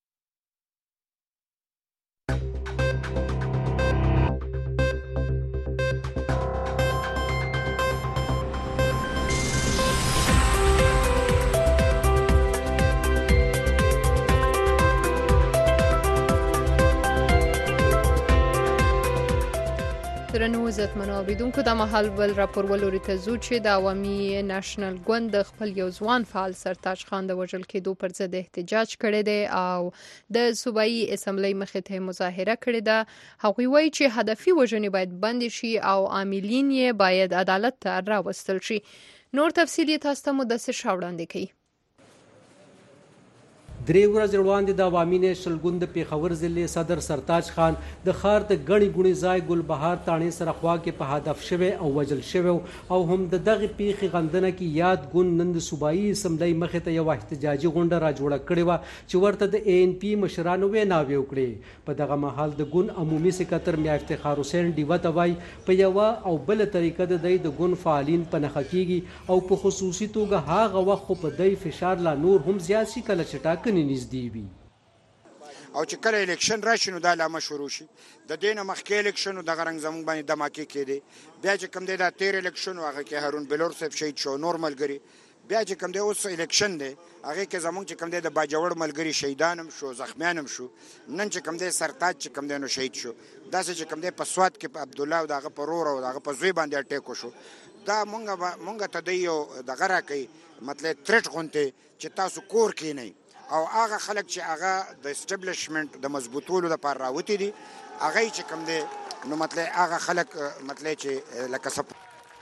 درنو عزتمنو اوریدونکو د مهال ول راپورولو ته زو چې د عوامي نېشنل ګوند د خپل یو ځوان فعال سرتاج خان د وژل کېدو پر ضد احتجاج کړی دی او د صوبایي اسمبلی مخې ته مظاهره کړې ده. هغوی وایي چې هدفي وژنې باید بند شي او عاملین یې باید عدالت ته راوستل شي. نور تفصیل یې تاسو ته مدثر شاه وړاندې کوي. درې ورځې وړاندې د عوامي نیشنل ګوند د پیښور ضلع صدر سرتاج خان د ښار د ګڼې ګوڼې ځای ګلبهار تاڼې سره خوا کې په هدف شوی او وژل شوی او هم د دغې پیښې غندنه کې یاد ګوند نن د صوبایي اسمبلۍ مخې ته یوه احتجاجي غونډه را جوړه کړې وه چې ورته د ANC مشرانو ویناوې وکړې. په دغه مهال د ګوند عمومي سکرټر میا افتخار حسین ډیوه ته وایي په یوه او بله طریقه د دی د ګوند فعالین په نښه کیږي او په خصوصي توګه هغه وخت خو په دی فشار لا نور هم زیات شي کله چې ټاکنې نږدې وي. او چې کله الیکشن راشي نو دا لامه شروع شي. د دې نه مخکې الیکشن دغه رنګ زموږ باندې دماکې کېدې. بیا چې کوم دی دا تیر الیکشن و هغه کې هارون بلور صاحب شهید شو نور ملګري. بیا چې کوم دی اوس الیکشن دی هغې کې زموږ چې کوم دی د باجوړ ملګري شهیدان هم شو زخمیان هم شو. نن چې کوم دی سرتاج چې کوم دی نو شهید شو. داسې چې کوم دی په سوات کې په عبدالله او د هغه په رور او د هغه په زوی باندې اټیک وشو. دا مونږ ته دی یو دغه راکوي مطلب تریټ غوندې چې تاسو کور کښېنئ او هغه خلک چې هغه د اسټبلیشمنټ د مضبوطولو دپاره راوتي دي هغه چې کوم دی نو مطلب هغه خلک مطلب چې لکه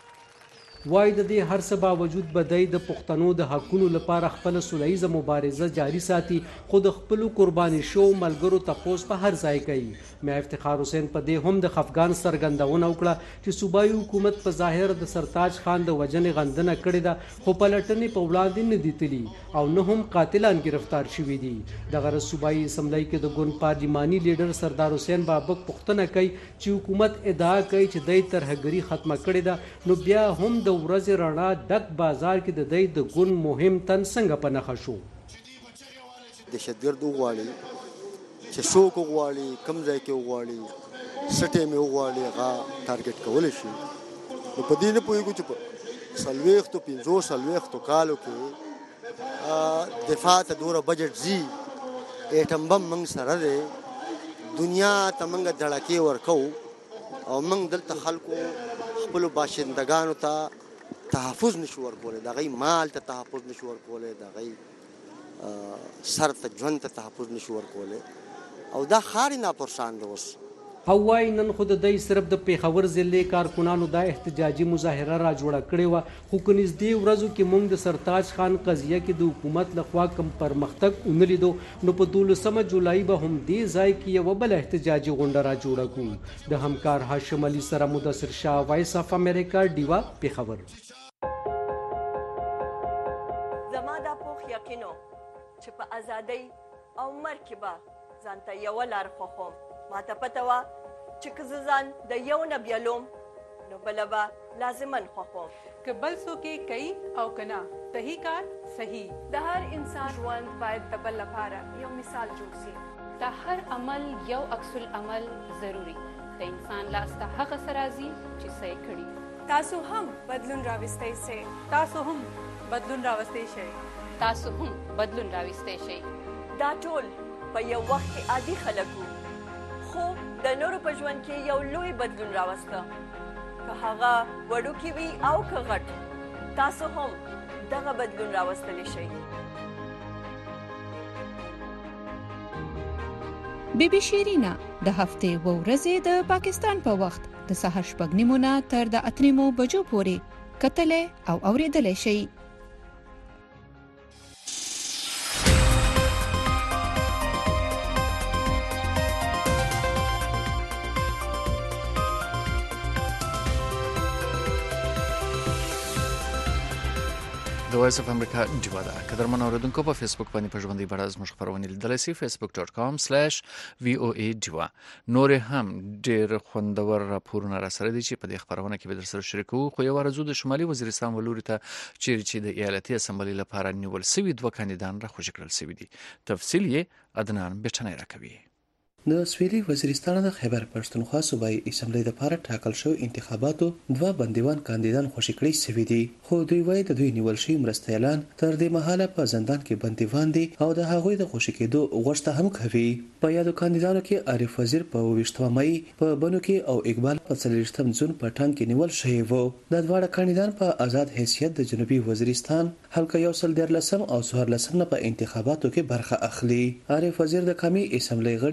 وای د دې هر څه باوجود به دی د پښتنو د حقونو لپاره خپل سولیزه مبارزه جاری ساتي خو د خپل قرباني شو ملګرو تپوس په هر ځای کوي. میا افتخار حسین په دې هم د خفګان څرګندونه وکړه چې صوبایي حکومت په ظاهر د سرتاج خان د وژنې غندنه کړې ده خو پلټنې په وړاندې نه دي تللي او نه هم قاتلان گرفتار شوي دي. دغه صوبایي اسمبلۍ کې د ګوند پارلماني لیډر سردار حسین بابک پوښتنه کوي چې حکومت ادعا کوي چې دی ترهګري ختمه کړې ده نو بیا هم د ورځې رڼا ډک بازار کې د دی د ګوند مهم تن څنګه په نښه شو. دهشتګرد وغواړي چې څوک وغواړي کوم ځای کې وغواړي څه ټایم یې وغواړي هغه ټارګېټ کولی شي. نو په دې نه پوهېږو چې په 40-45 کالو کې دفاع ته دومره بجټ ځي ایټم بم موږ سره دی دنیا ته موږ دړکې ورکوو او موږ دلته خلکو خپلو باشندګانو ته تحفظ نشو ورکولی د هغوی مال ته تحفظ نشو ورکولی د هغوی سر ته ژوند ته تحفظ نشو ورکولی او دا ښار یې ناپرسان دی اوس. او وایي نن خو د دی صرف د پیښور ضلع کارکنانو دا احتجاجي مظاهره را جوړه کړې وه خو که نږدې ورځو کې موږ د سرتاج خان قضیه کې د حکومت لخوا کوم پرمختګ ونه لیدو نو په 12 جولای به هم دې ځای کې یوه بله احتجاجي غونډه را جوړه کړو. د همکار هاشم علي سره مدثر شاه وایس اف امریکا ډیوا پیښور. زما دا پوخ یقینو چې په ازادۍ او مرګ کې به ځان ته یوه لار خوښوم. ما ته پته وه چې که زه ځان د یو نه بیلوم نو بله به لازما خوښوم. که بل څوک یې کوي او که نه صحیح کار صحیح. د هر انسان ژوند باید د بل لپاره یو مثال جوړ شي. د هر عمل یو عکس العمل ضروري د انسان لاسته هغه څه راځي چې څه یې کړي. تاسو هم بدلون راوستی شئ. تاسو هم بدلون راوستی شئ. تاسو هم بدلون راوستی شئ. دا ټول په یو وخت کې عادي خلک وو خو د نورو په ژوند کې یو لوی بدلون راوسته. که هغه وړوکی وي او که غټ تاسو هم دغه بدلون راوستلی شئ. بیبي شیرینا د هفتې و ورځې د پاکستان په وخت د سهار 6:30 نه تر د 8 بجو پورې کتلې او اوریدلې شئ. د وایس اف امریکا ډیوا ده. قدرمن اوریدونکو په فیسبوک باندې په ژوندۍ بڼه زموږ خبرونه لیدلی سئ facebook.com/VOA ډیوا. نور هم ډیر خوندور راپورونه را سره دي چې په دې خبرونه کې به در سره شریکو. خو یو ورځو د شمالي وزیرستان ولوري ته چې د ایالتي اسمبلی لپاره نیول سوي 2 کاندیدان را خوشی کړل سوي دي. تفصیل یې عدنان بچنی راکوي. د سویلي وزیرستان د خیبر پښتونخوا صوبایي اسمبلی لپاره ټاکل شو انتخاباتو 2 بندیوان کاندیدان خوشی کړی سوي دي خو دوی وایي د دوی نیول شوی مرستیالان تر دې مهاله په زندان کې بندیوان دي او د هغوی د خوشی کېدو غوښتنه هم کوي. په یادو کاندیدانو کې عارف وزیر په 28 مای په بنو کې او اقبال په 40 جون په ټانګ کې نیول شوی وو. د دواړه کاندیدان په آزاد حیثیت د جنوبي وزیرستان حلقه 114 او 14 په انتخاباتو کې برخه اخلي. عارف وزیر د قومي اسمبلی غړي او د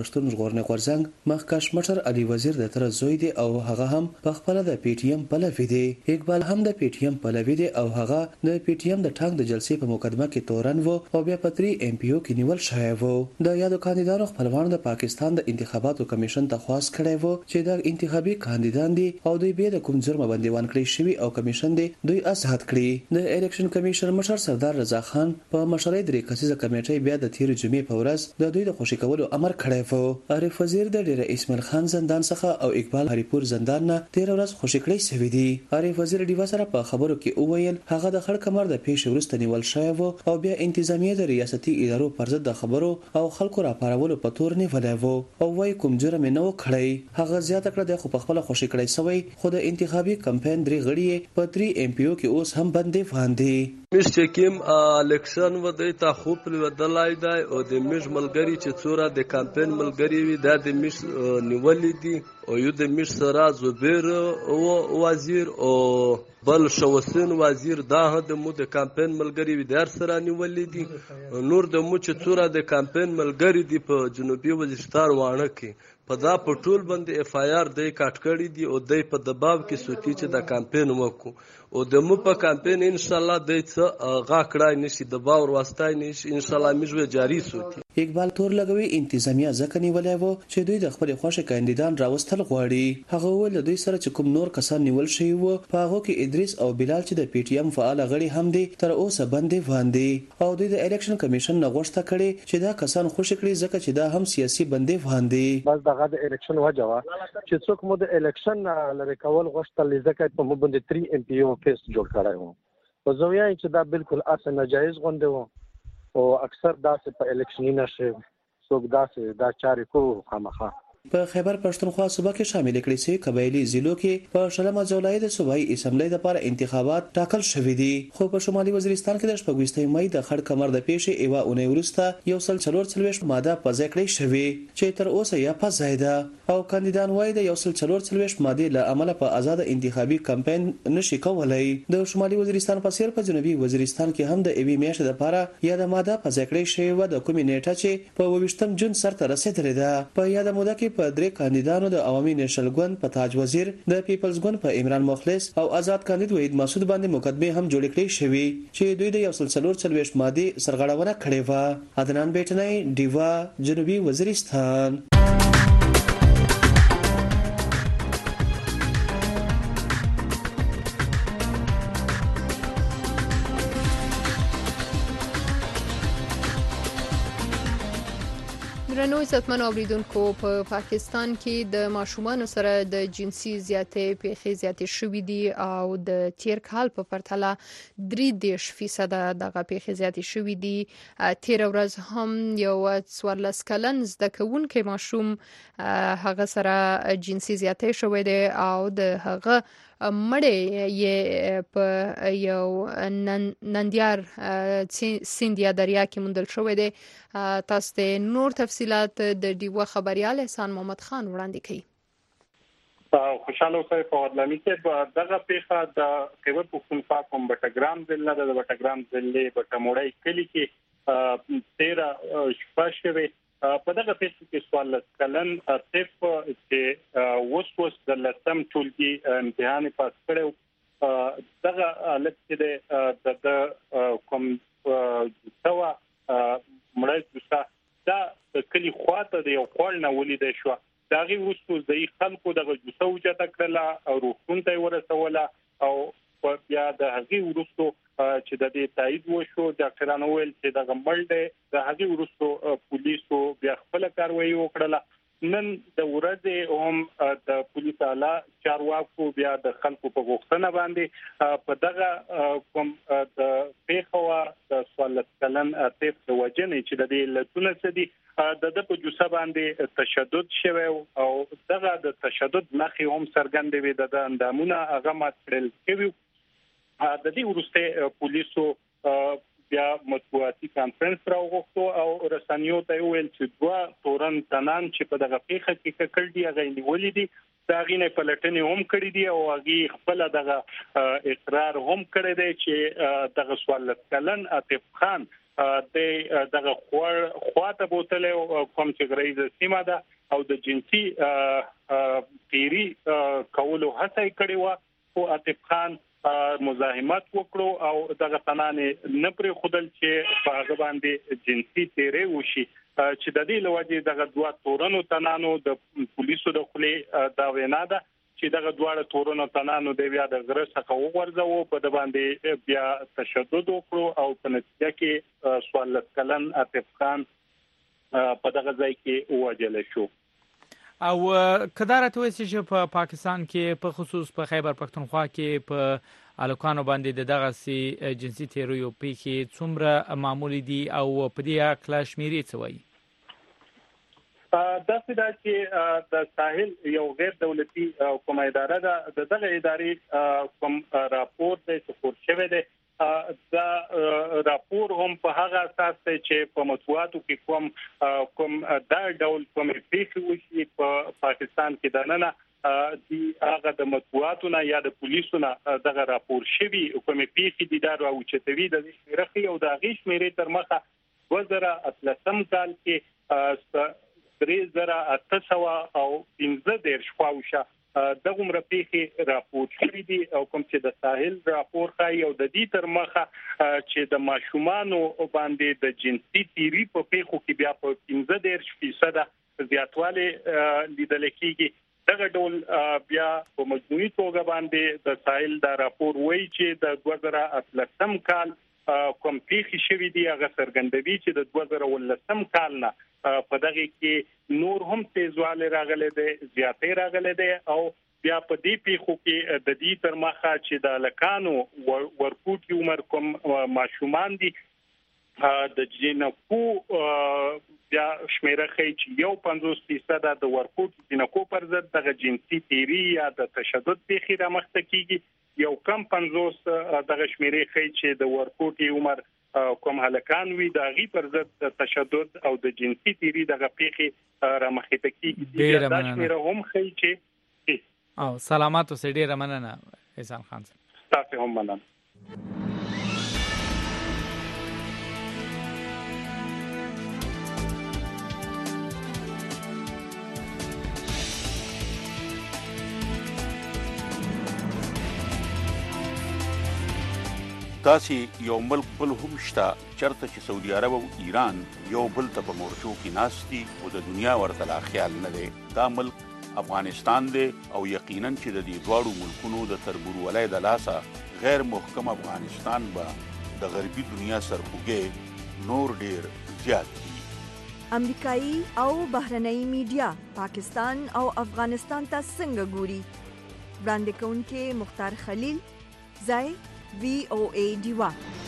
پښتون ژغورنې غورځنګ مخکښ مشر علي وزیر د تر زوی دی او هغه هم په خپل د پی ټی ایم پلوی دی. اقبال هم د پی ټی ایم پلوی دی او هغه د پی ټی ایم د ټانک د جلسې په مقدمه کې تورن وو او بیا په 3 ام پی او کې نیول شوی وو. د یادو کاندیدانو خپلوان د پاکستان د انتخاباتو کمیشن ته خواست کړی وو چې د انتخابي کاندیدان دي او دوی به د کوم جرم بندیوان کړی شوی او کمیشن دی دوی آزاد کړي. د الیکشن کمیشن مشر سردار رضا خان په مشرۍ درې کسیزه کمیټې بیا د تیر جمعې په ورځ د دوی د خوشی کولو امر کړی وو. عارف وزیر د ډیر اسماعیل خان زندان څخه او اقبال هریپور زندان نه 13 ورځ خوشی کړی شوی دی. عارف وزیر ډیوا سره په خبرو کې وویل هغه د خړ کمر د پیښې وروسته نیول شوی وو او بیا انتظامیه د ریاستي ادارو پر ضد د خبرو او خلکو راپارولو په تور نیولای وو او وايي کوم جرم نه وکړي. هغه زیاته کړه د خو په خپل خوشی کړی شوی خو د انتخابي کمپاین درې غړي په 3 ام پی او کې اوس هم باندې باندې مش چې کوم الیکشن و د تا خوب ودلای دی او د مش ملګری چې څوره د کمپاین ملګری وي د مش نیولې دي او یو د مش سره زبیر او وزیر او بل شوسین وزیر دا د مو د کمپاین ملګری وي در سره نیولې دي. نور د مو چې څوره د کمپاین ملګری دي په جنوبي وزیرستان وانه کې په دا په ټول باندې اف آی آر د کټ کړی دي او د په دباو کې سوتي چې د کمپاین وکړو او د مو په کمپاین ان شاء الله د څه غا کړای نشي د باور واسطای نشي ان شاء الله میږي جاری سوتي. اقبال تور لګوي انتظامیه ځکه نیولای وو چې دوی د خپل خوښه کاندیدان راوستل غواړي. هغه ول دوی سره چې کوم نور کسان نیول شوی وو په هغه کې ادریس او بلال چې د پی ټی ایم فعال غړي هم دي تر اوسه باندې باندې او دوی د الیکشن کمیشن نه غوښتنه کړې چې دا کسان خوشی کړي ځکه چې دا هم سیاسي باندې باندې بس دغه د الیکشن وجوه چې څوک مو د الیکشن لری کول غوښتل ځکه په مو باندې 3 ام پی او کیس جوړ کړای وو. په زویا چې دا بالکل اصل ناجایز غونډه وو او اکثر داسې په الیکشني نشه څوک داسې دا چارې کو خامخا. په خیبر پښتونخوا صوبه کې شامل کړي سي قبایلی ضلعو کې په شلمه ځولای د صوبایي اسمبلی لپاره انتخابات ټاکل شوې دي خو په شمالي وزیرستان کې د شپږوستۍ مې د خړ کمر د پیښې ایوا اونۍ وروسته یو سل 44 ماده په ځای کړی شوې چې تر اوسه یا په ځای ده او کاندیدان وایي د یو سل 44 ماده له عمله په آزاد انتخابي کمپاین نشي کولای. د شمالي وزیرستان په سیر په جنوبي وزیرستان کې هم د ایوي میاشتې لپاره یا د ماده په ځای کړی شوې و د کومې نیټه چې په 28 جون سره رسیدلې ده. په یاد موده کې په درې کاندیدانو د عوامي نېشنل ګوند په تاج وزیر د پیپلز ګوند په عمران مخلص او آزاد کاندید وحید مسعود باندې مقدمه هم جوړ کړې شوې چې دوی د 144 ماده سرغړونه کړې و. عدنان بیٹنای دیوا جنوبي وزیرستان. درنو عزتمن اوریدونکو په پاکستان کې د ماشومانو سره د جنسي زیاتې پیښې زیاتې شوې دي او د تیر کال په پرتله 3% دغه پیښې زیاتې شوې دي. تیر ورځ هم یو 14 کلن زده کوونکی ماشوم هغه سره جنسي زیاتې شوې دي او د هغه مړې یې په یو نندیار سیندیا دریا کې موندل شوې دي. تاسو ته نور تفصيلات د دیوه خبريال احسان محمد خان وړاندې کړي. خوشاله اوسئ. په ودلامي کې دغه پیښه د خیبر پښتونخوا کوم بټګرام ضلع د بټګرام ضلع بټموړی کلی کې 13 شپه شوه. په دغه پیښه کې 14 کلن طف چې وسوس د لسم ټولګي امتحان پاس کړو. دغه حالت کې د کوم سوا مړی دوستا دا کلی خواته د یو خپل نه ولید شو. داغي وسوس د خلکو دغه جوسه وجته کړله او روحون ته ورسوله او بیا د هغې وروستو چې د دې تایید وشو ډاکټرانو ویل چې د غمړډه د هغې وروستو پولیسو بیا خپل کاروایی وکړه. نن د ورځې هم د پولیس اعلی چارواکو بیا د خلکو په غوښتنه باندې په دغه کوم د پیښوا د 14 کلن طف د وجنې چې د دې لتون سدي د په جوسه باندې تشدد شوه او دغه د تشدد مخې هم سرګند وي د اندامونه هغه ماتړل کوي. د دې ورسته پولیسو بیا مطبوعاتي کانفرنس راوغوښتو او رسنیو ته ویل چې دوه تورن تنان چې په دغه پیښه کې کړل دي هغه نیولې دي. دا غینه پلټنې هم کړې دي او هغه خپل دغه اقرار هم کړی دی چې دغه 14 کلن عاطف خان د دغه خواته بوتل کوم چې غریزه سیمه ده او د جنسي پیری کولو هڅه کړې و او عاطف خان مزاحمت وکړو او دغه تنانه نه پرې خودل چې په هغه باندې جنسي تیرې وشي چې د دې لوجه دغه دوه تورنو تنانو د پولیسو د خلې دا وینا ده چې دغه دوه تورنو تنانو د بیا د غره څخه وغورځو په د باندې بیا تشدد وکړو او په نتیجه کې سوال کلن عاطف خان په دغه ځای کې وژل شو. او کدارته وایي چې په پاکستان کې په خصوص په خیبر پختونخوا کې په الکانو باندې دغه سي جنسي تیروي پیښې څومره معمولی دي او په دې اړه شمیرې څه وایي؟ دا چې د ساحل یو غیر دولتي کومه اداره ده دغه ادارې کوم راپور د خپور شوی دی دا راپور هم په هغه اساس چې په مطبوعاتو کې کوم دا ډول کوم پیښې وشي په پاکستان کې د نننه دی هغه د مطبوعاتو نه یا د پولیسو نه دغه راپور شوی کوم پیښې دي دا راوچتوي د شمیرخي او د غیش مېری تر مخه 2013 کال کې 3800 او 15 شپاوشه دغه مرپیخي راپور شوی دي او کوم چې د ساحل راپور خای او د دې تر مخه چې د ماشومانو باندې د جنسي تیری په پیښو کې بیا په 15% زیاتواله لیدل کېږي. دغه ډول بیا په مجموعي توګه باندې د ساحل دا راپور وایي چې د 2013 کال کوم پیښې شوی دي هغه څرګندوي چې د 2013 کال نه په دغه کې نور هم تیزواله راغله ده زیاتې راغله ده او بیا په دې پیښو کې د دې تر مخه چې د لکانو ورکوټي عمر کوم ماشومان دي د جنکو بیا شمیره خي چې 50% د ورکوټي جنکو پر ضد د جنسي تیری یا د تشدد پیښې رامخته کیږي یو کم 50 دغه شمیره خي چې د ورکوټي عمر کوم هلکان وی د غي پر ضد تشدد او د جنسي تیری دغه پیښې رامخته کیږي دا شمیره هم خي چې او سلامات اوسې ډیره مننه احسان خان تاسو هم مننه. داسې یو ملک بل هم شته چرته چې سعودي عرب او ایران یو بل ته په مورچو کې ناستي او د دنیا ورته لا خیال نه دی. دا ملک افغانستان دی او یقینا چې د دې دواړو ملکونو د تربورولۍ د لاسه غیر محکم افغانستان به د غربي دنیا سرخوږی نور ډیر زیات دي. امریکایي او بهرنۍ میډیا پاکستان او افغانستان ته څنګه ګوري؟ وړاندې کوونکې مختار خلیل ځای VOA دیوا.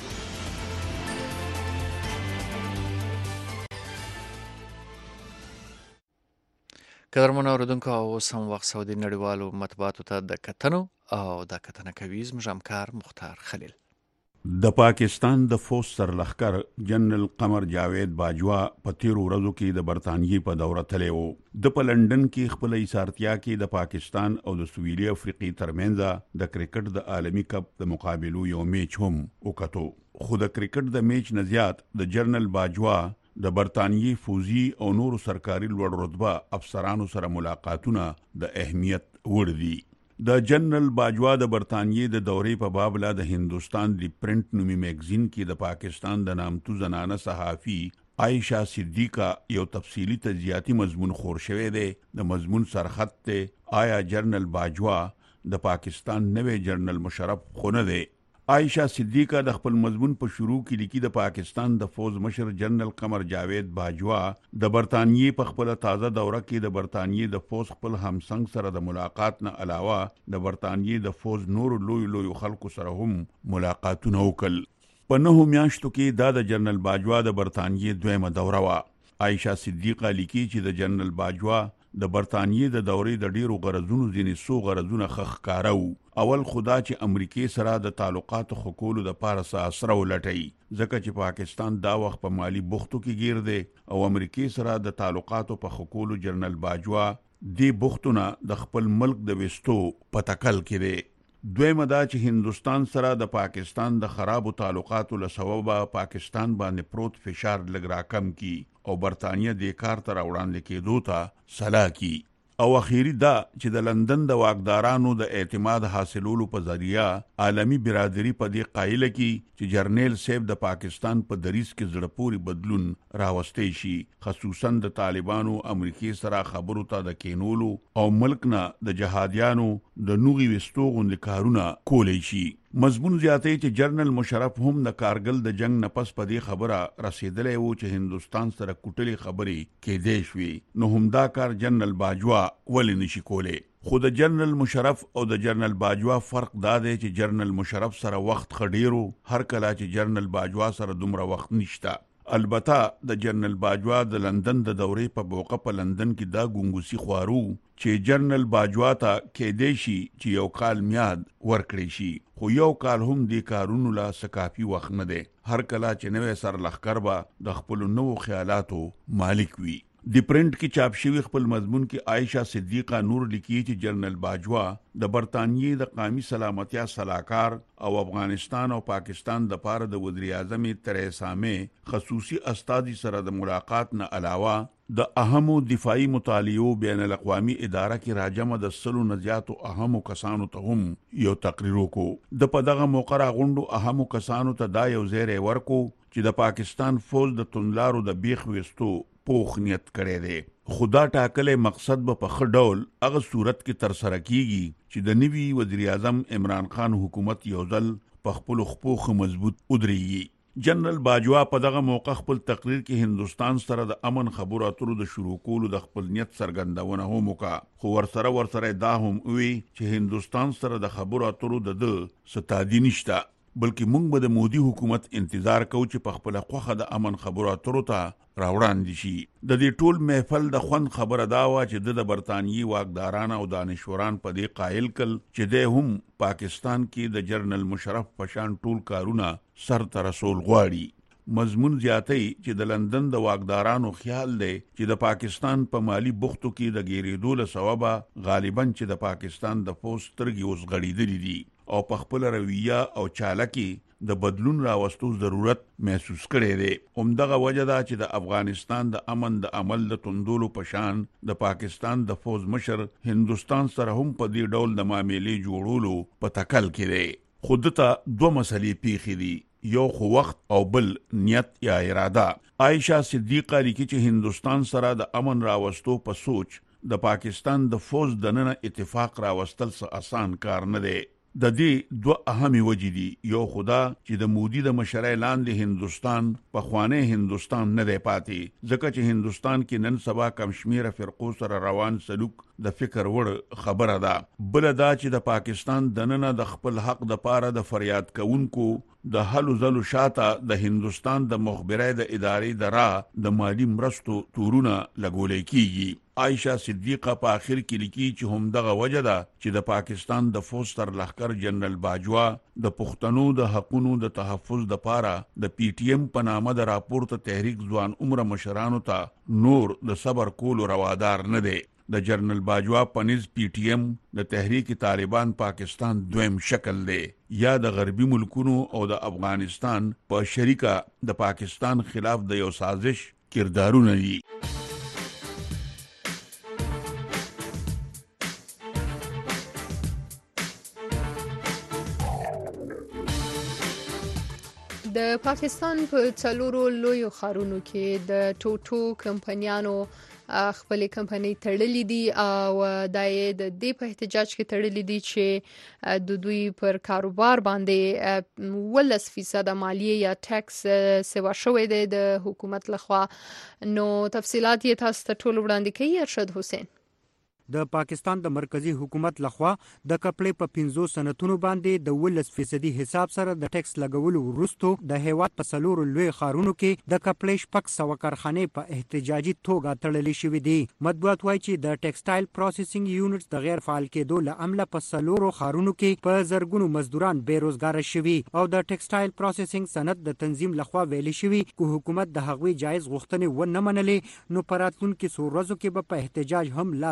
قدرمن اوریدونکو او سم وخت سعودي نړیوالو مطبوعاتو ته د کتنو او د کتنه کوي زموږ همکار مختار خلیل. د پاکستان د فوج سرلښکر جنرال قمر جاوید باجوا په تیرو ورځو کې د برتانیې په دوره تللی و. د په لندن کې خپل ایثارتیا کې د پاکستان او د سویلي افریقې ترمنځ د کرکټ د عالمی کپ د مقابلو یو میچ هم وکړو. خو د کرکټ د میچ نه زیات د جنرال باجوا د برتانیې فوجي او نورو سرکاري لوړ رتبه افسرانو سره ملاقاتونه د اهمیت وړ دي. د جنرال باجوا د برتانیې د دورې په باب لا د هندوستان دی پرنٹ نومي میگزین کې د پاکستان د نامتو زنانه صحافي عائشہ صدیقہ یو تفصیلی تجزیاتی مضمون خور شوی دی. د مضمون سرخط ته آیا جنرال باجوا د پاکستان نوې جنرال مشرف خو نه دی. عائشہ صدیقہ د خپل مضمون په شروع کې لیکي د پاکستان د فوج مشر جنرال قمر جاوید باجوا د برتانیې په خپل تازه دوره کې د برتانیې د فوج خپل همسنګ سره د ملاقات نه علاوه د برتانیې د فوج نور لوی خلکو سره هم ملاقاتونه وکړل. په 9 میاشتو کې دا د جنرال باجوا د برتانیې دویمه دوره وه. عائشہ صدیقہ لیکي چې د جنرال باجوا د برتانیې د دورې د ډیرو غرضونو ځینې څو غرضونه ښکاره وو. اول خدا چې امریکای سره د تعلقاتو ښه کولو دپاره څه اسره ولټوي، ځکه چې پاکستان دا وخت په مالي بوختو کې ګیر دی او امریکای سره د تعلقاتو په ښه کولو جنرال باجوا دې بوختونه د خپل ملک د ویستو په تکل کې دی. دویمه دا چې هندوستان سره د پاکستان د خرابو تعلقاتو له سببه پاکستان باندې پروت فشار لږ راکم کی او برطانیه د کار تر وړاندې کېدو ته سلا کی. او اخیری دا چې د لندن د واکدارانو د اعتماد حاصلولو په ذریعہ عالمی برادری په دې قایله کی چې جرنیل سیب د پاکستان په دریس کې زړه پوري بدلون راوستي شي، خصوصا د طالبانو امریکای سره خبرو ته د کینولو او ملک نه د جهادیانو د نوغي وستو غوند کارونه کولای شي. مضمون زیاتې چې جنرال مشرف هم د کارګل د جنگ نه پس په دې خبره رسیدلې وو چې هندستان سره کوټلې خبرې کېدې شوې، نو هم دا کار جنرال باجوا ولې نشي کولای. خو د جنرال مشرف او د جنرال باجوا فرق دا دی چې جنرال مشرف سره وخت خډیرو، هر کله چې جنرال باجوا سره دومره وخت نشته. البته د جنرال باجوا د لندن د دورې په موقع په لندن کې دا ګونګوسی خوارو چې جنرال باجوا ته کېدې شي چې یو کال میاد ورکړي شي، خو یو کال هم دې کارونو لا سکافي وخت نه دی. هر کله چې نوې سر لخر به د خپل نوو خیالاتو مالک وي. د پرنٹ کې چاپ شوی خپل مضمون کې عائشہ صدیقہ نور لیکي چې جنرال باجوا د برطانیې د قومي سلامتیا صلاحکار او افغانستان او پاکستان د پاره د وزیر اعظم تریسا مې خصوصي استاذ سره د ملاقات نه علاوه د اهمو دفاعي مطالعو بین الاقوامی اداره کې راجمه د سلو نزياتو اهمو کسانو ته هم یو تقریر وکړو. د په دغه موقع راغونډو اهمو کسانو ته دا یو زیری ورکو چې د پاکستان فوج د تندلارو د بیخ وستو پوخ نیت کړی دی، خدا ټاکلې مقصد به په ښه ډول هغه صورت کې تر سره کیږي چې د نوي وزیر اعظم عمران خان حکومت یو ځل په خپل خپوخ مضبوط ودرېږي. جنرال باجوا په دغه موقع خپل تقریر کې هندستان سره د امن خبرو اترو د شروع کولو د خپل نیت څرګندونه هم وکړه، خو ورسره دا هم وی چې هندستان سره د خبرو اترو د ستادي نشته، بلکې موږ به د مودي حکومت انتظار کوو چې په خپل خوخه د امن خبرو اترو ته راوړاندې شي. د دې ټول محفل د خوند خبره دا وه چې د برطانیې واکداران او دانشوران په دې قایل کړل چې دی هم پاکستان کې د جنرال مشرف په شان ټول کارونه سر ته رسول غواړي. مضمون زیاتې چې د لندن د واکدارانو خیال دی چې د پاکستان په مالی بوختو کې د ګیرېدو له سببه غالباً چې د پاکستان د فوج سترګې اوس غړېدلې دي او په خپل رویه او چاله کې د بدلون راوستو ضرورت محسوس کړی دی. همدغه وجه ده چې د افغانستان د امن د عمل د تندولو په شان د پاکستان د فوج مشر هندستان سره هم په دې ډول د معاملې جوړولو په تکل کې دی. خود ته دوه مسلې پیښې دي، یو خو وخت او بل نیت یا اراده. عائشہ صدیقہ لیکي چې هندستان سره د امن راوستو په سوچ د پاکستان د فوج دننه اتفاق راوستل څه آسان کار نه دی. د دې دوه اهمې وجې دي، یو خدا چې د مودي د مشرۍ لاندې هندستان پخوانی هندستان نه دی پاتې، ځکه چې هندستان کې نن سبا کم شمیره فرقو سره روان سلوک د فکر وړ خبره ده. بل دا چې د پاکستان دننه د خپل حق د پاره د فریاد کوونکو د هلو زلو شاته د هندستان د مخبرۍ د ادارې د را د مالی مرستو تورونه لګولې کیږي. عائشہ صدیقہ په آخر کې لیکي چې هم دغه وجه ده چې د پاکستان د فوج تر لښکر جنرال باجوا د پښتنو د حقونو د تحفظ د پاره د پی ټی ایم په نامه د راپورته تحریک ځوان عمر مشرانو ته نور د صبر کولو روادار نه دی. د جنرال باجوا پنځ پی ټی ایم د تحریک طالبان پاکستان دویم شکل دی، یا د غربي ملکونو او د افغانستان په شریکه د پاکستان خلاف د یو سازش کردارونه دي. د پاکستان په څلورو لویو ښارونو کې د ټوټو کمپنیانو خپلې کمپنۍ تړلې دي او دا یې د دې په احتجاج کې تړلې دي چې د دوی پر کاروبار باندې 18% مالیه یا ټیکس سیوا شوی دی د حکومت لخوا. نو تفصيلات یې تاسو ته ټول وړاندې کوي ارشد حسین. د پاکستان د مرکزی حکومت لخوا د کپړې په 15 سنتونو باندې د 18% حساب سره د ټیکس لګولو وروسته د هیواد په سلور لوی خارونو کې د کپړې شپږ سو کارخانې په احتجاجي توګه تړلې شوې دي. مطبوعات وايي چې د ټیکسټایل پروسیسینګ یونټس د غیر فعال کېدو له امله په سلور خارونو کې په زرګونو مزدوران بیروزګار شوي او د ټیکسټایل پروسیسینګ صنعت د تنظیم لخوا ویلي شوي چې حکومت د هغوی جایز غوښتنې ونه منلې نو په راتلونکو څو ورځو کې به په احتجاج هم لاس پورې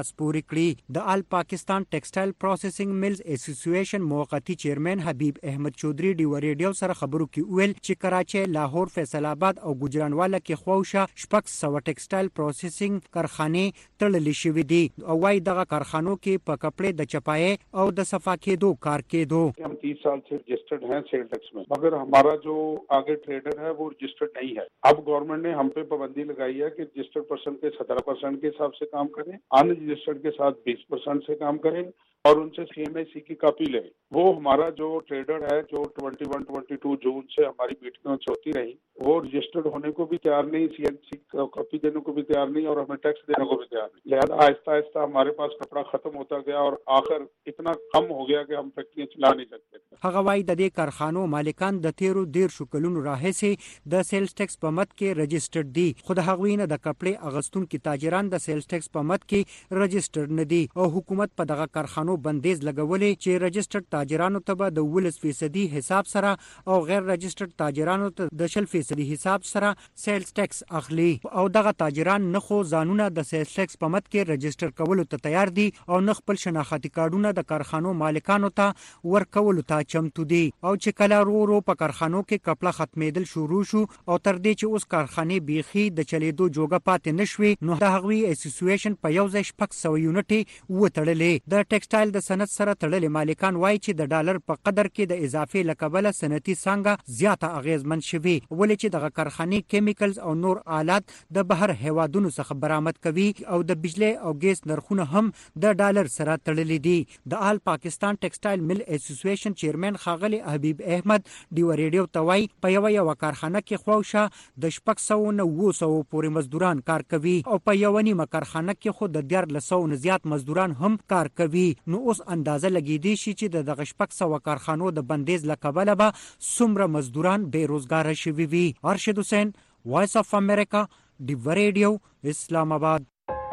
خوشی کړي د آل پاکستان ټیکسټایل پروسیسینګ میلز اسوسییشن موقتی چیرمن حبیب احمد چودھری ډیو ریډیو سره خبرو کې ویل چې کراچي لاهور فیصل آباد او ګجرانواله کې خوښه شپږ سو ټیکسټایل پروسیسینګ کارخانه تړلې شوې دي او وايي دغه کارخانو کې په کپڑے د چپای او د صفا کېدو کار کېدو हम 30 साल से रजिस्टर्ड हैं सेल टैक्स में, मगर हमारा जो आगे ट्रेडर है वो रजिस्टर्ड नहीं है। अब गवर्नमेंट ने हम पे पाबंदी लगाई है कि रजिस्टर्ड पर्सन के 17% के हिसाब से काम करें, अनरजिस्टर्ड के साथ 20% से काम करें और उनसे CMIC की कॉपी लें। वो हमारा जो ट्रेडर है जो 21-22 जून से हमारी मीटिंगों होती रही, वो रजिस्टर्ड होने को भी तैयार नहीं, CMIC कॉपी देने को भी तैयार नहीं और हमें टैक्स देने को भी तैयार नहीं। लिहाजा आहिस्ता आहिस्ता हमारे पास कपड़ा खत्म होता गया और आखिर इतना कम हो गया कि हम फैक्ट्रियां चला नहीं सकते। هغه وايي د دې کارخانو مالکان د 13 کلونو راهیسې د سیلز ټیکس په مد کې رجسټرډ دي، خو د هغوی نه د کپړې اغستونکو تاجران د سیلز ټیکس په مد کې رجسټرډ نه دي او حکومت په دغه کارخانو بندیز لګولې چې رجسټرډ تاجرانو ته به د 10% حساب سره او غیر رجسټرډ تاجرانو ته د 0% حساب سره سیلز ټیکس اخلي او دغه تاجران نه خو ځانونه د سیلز ټیکس په مد کې رجسټر کولو ته تیار دي او نه خپل شناختی کارډونه د کارخانو مالکانو ته ورکولو ته چمتو دي او چې کله ورو په کارخانو کې کپړه ختمېدل شروع شو او تر دې چې اوس کارخانه بیخي د چلیدو جوګه پاتې نشوي، نو د هغوی اسوسییشن په یو ځای 600 یونټې وتړلې. د ټیکسټایل د صنعت سره تړلې مالکان وایي چې د ډالر په قدر کې د اضافي لکبله صنعتي څنګه زیاته اغیزمن شوي، ولې چې دغه کارخانه کیمیکلز او نور آلات د بهر هیوادونو څخه برآمد کوي او د بجلی او ګیس نرخونه هم د ډالر سره تړلې دي. د آل پاکستان ټیکسټایل مل اسوسییشن چیرمن خاغلی حبیب احمد ډیو ریډیو ته وایي په یو کارخانه کې خوښه د 600 پورې مزدوران کار کوي او په یو نیمه کارخانه کې خو د 1400 نه زیات مزدوران هم کار کوي. نو اوس اندازه لګیدي شي چې د دغه 600 کارخانو د بندیز لکبله به څومره مزدوران بې روزګاره شوي وي. ارشد حسین، وایس اف امریکا، ډیو ریډیو، اسلام آباد.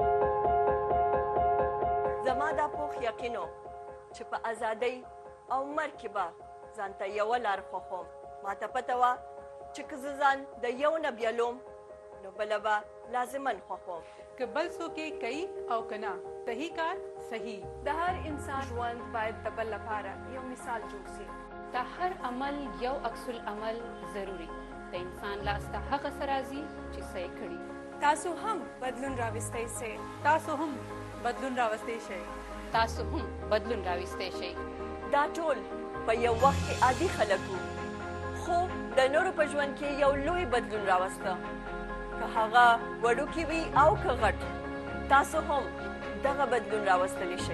زما دا پوخ یقینو چې په ازادۍ او مرګ کې به ځان ته یوه لار خوښوم. ما ته پته وه چې که زه ځان د یو نه بیلوم نو بله به لازماً خوښوم. که بل څوک یې کوي او که نه، صحیح کار صحیح. د هر انسان ژوند باید د بل لپاره یو مثال جوړ شي. د هر عمل یو عکس العمل ضروري. د انسان لاس ته هغه څه راځي چې څه یې کړي. تاسو هم بدلون راوستی شئ. تاسو هم بدلون راوستی شئ. تاسو هم بدلون راوستی شئ. دا ټول په یو وخت کې عادي خلک وو، خو د نورو په ژوند کې یو لوی بدلون راوسته. که هغه وړوکی وي او که غټ، تاسو هم دغه بدلون راوستلی شئ.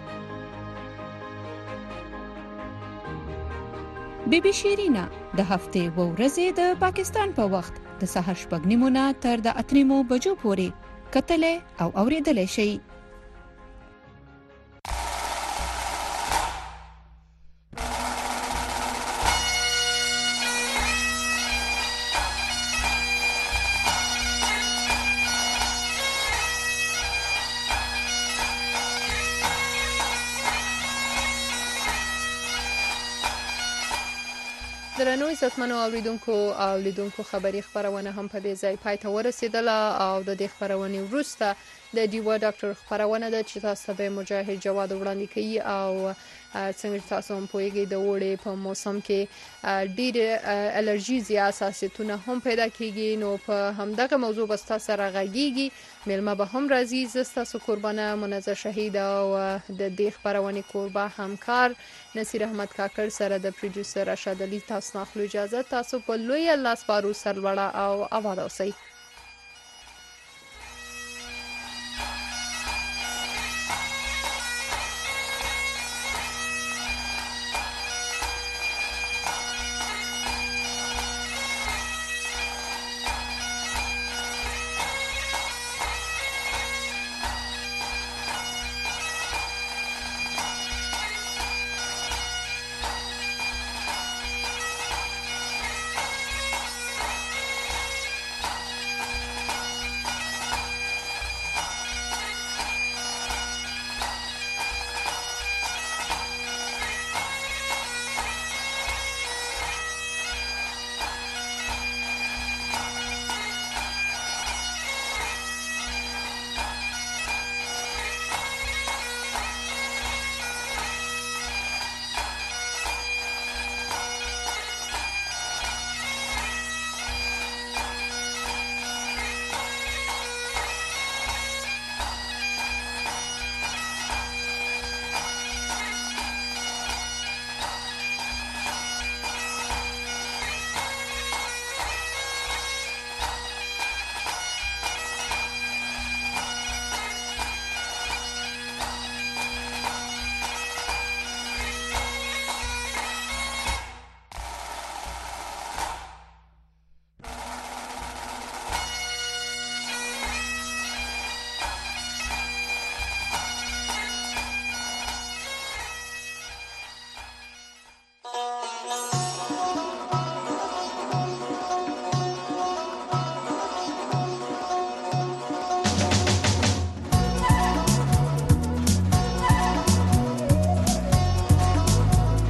بیبي شیرینا د هفتې و ورځې د پاکستان په وخت د سحر 6:30 تر د 8 بجو پورې کتلې او اوریدلې شي. درنو عزتمنو اوریدونکو او لیدونکو خبری خبرونه هم په دې ځای پای ته ورسېدله او د دې خبرونې وروسته د ډیوا ډاکټر خبرونه ده چې تاسو به مجاهد جواد وړاندې کوي او څنګه تاسو هم پوهیږئ د وړې په موسم کې ډېر الرجیز یا حساسیتونه هم پیدا کیږي. نو په همدغه موضوع بس تاسو سره غږیږي مېلمه به هم راځي. زه ستاسو قربانه منظر شهید او د دې خبرونې قربا همکار نصیر احمد کاکړ سره د پروډوسر رشاد علي تاسو نه اخلو اجازه. تاسو په لوی الله سپارو سرلوړه او آباد اوسئ.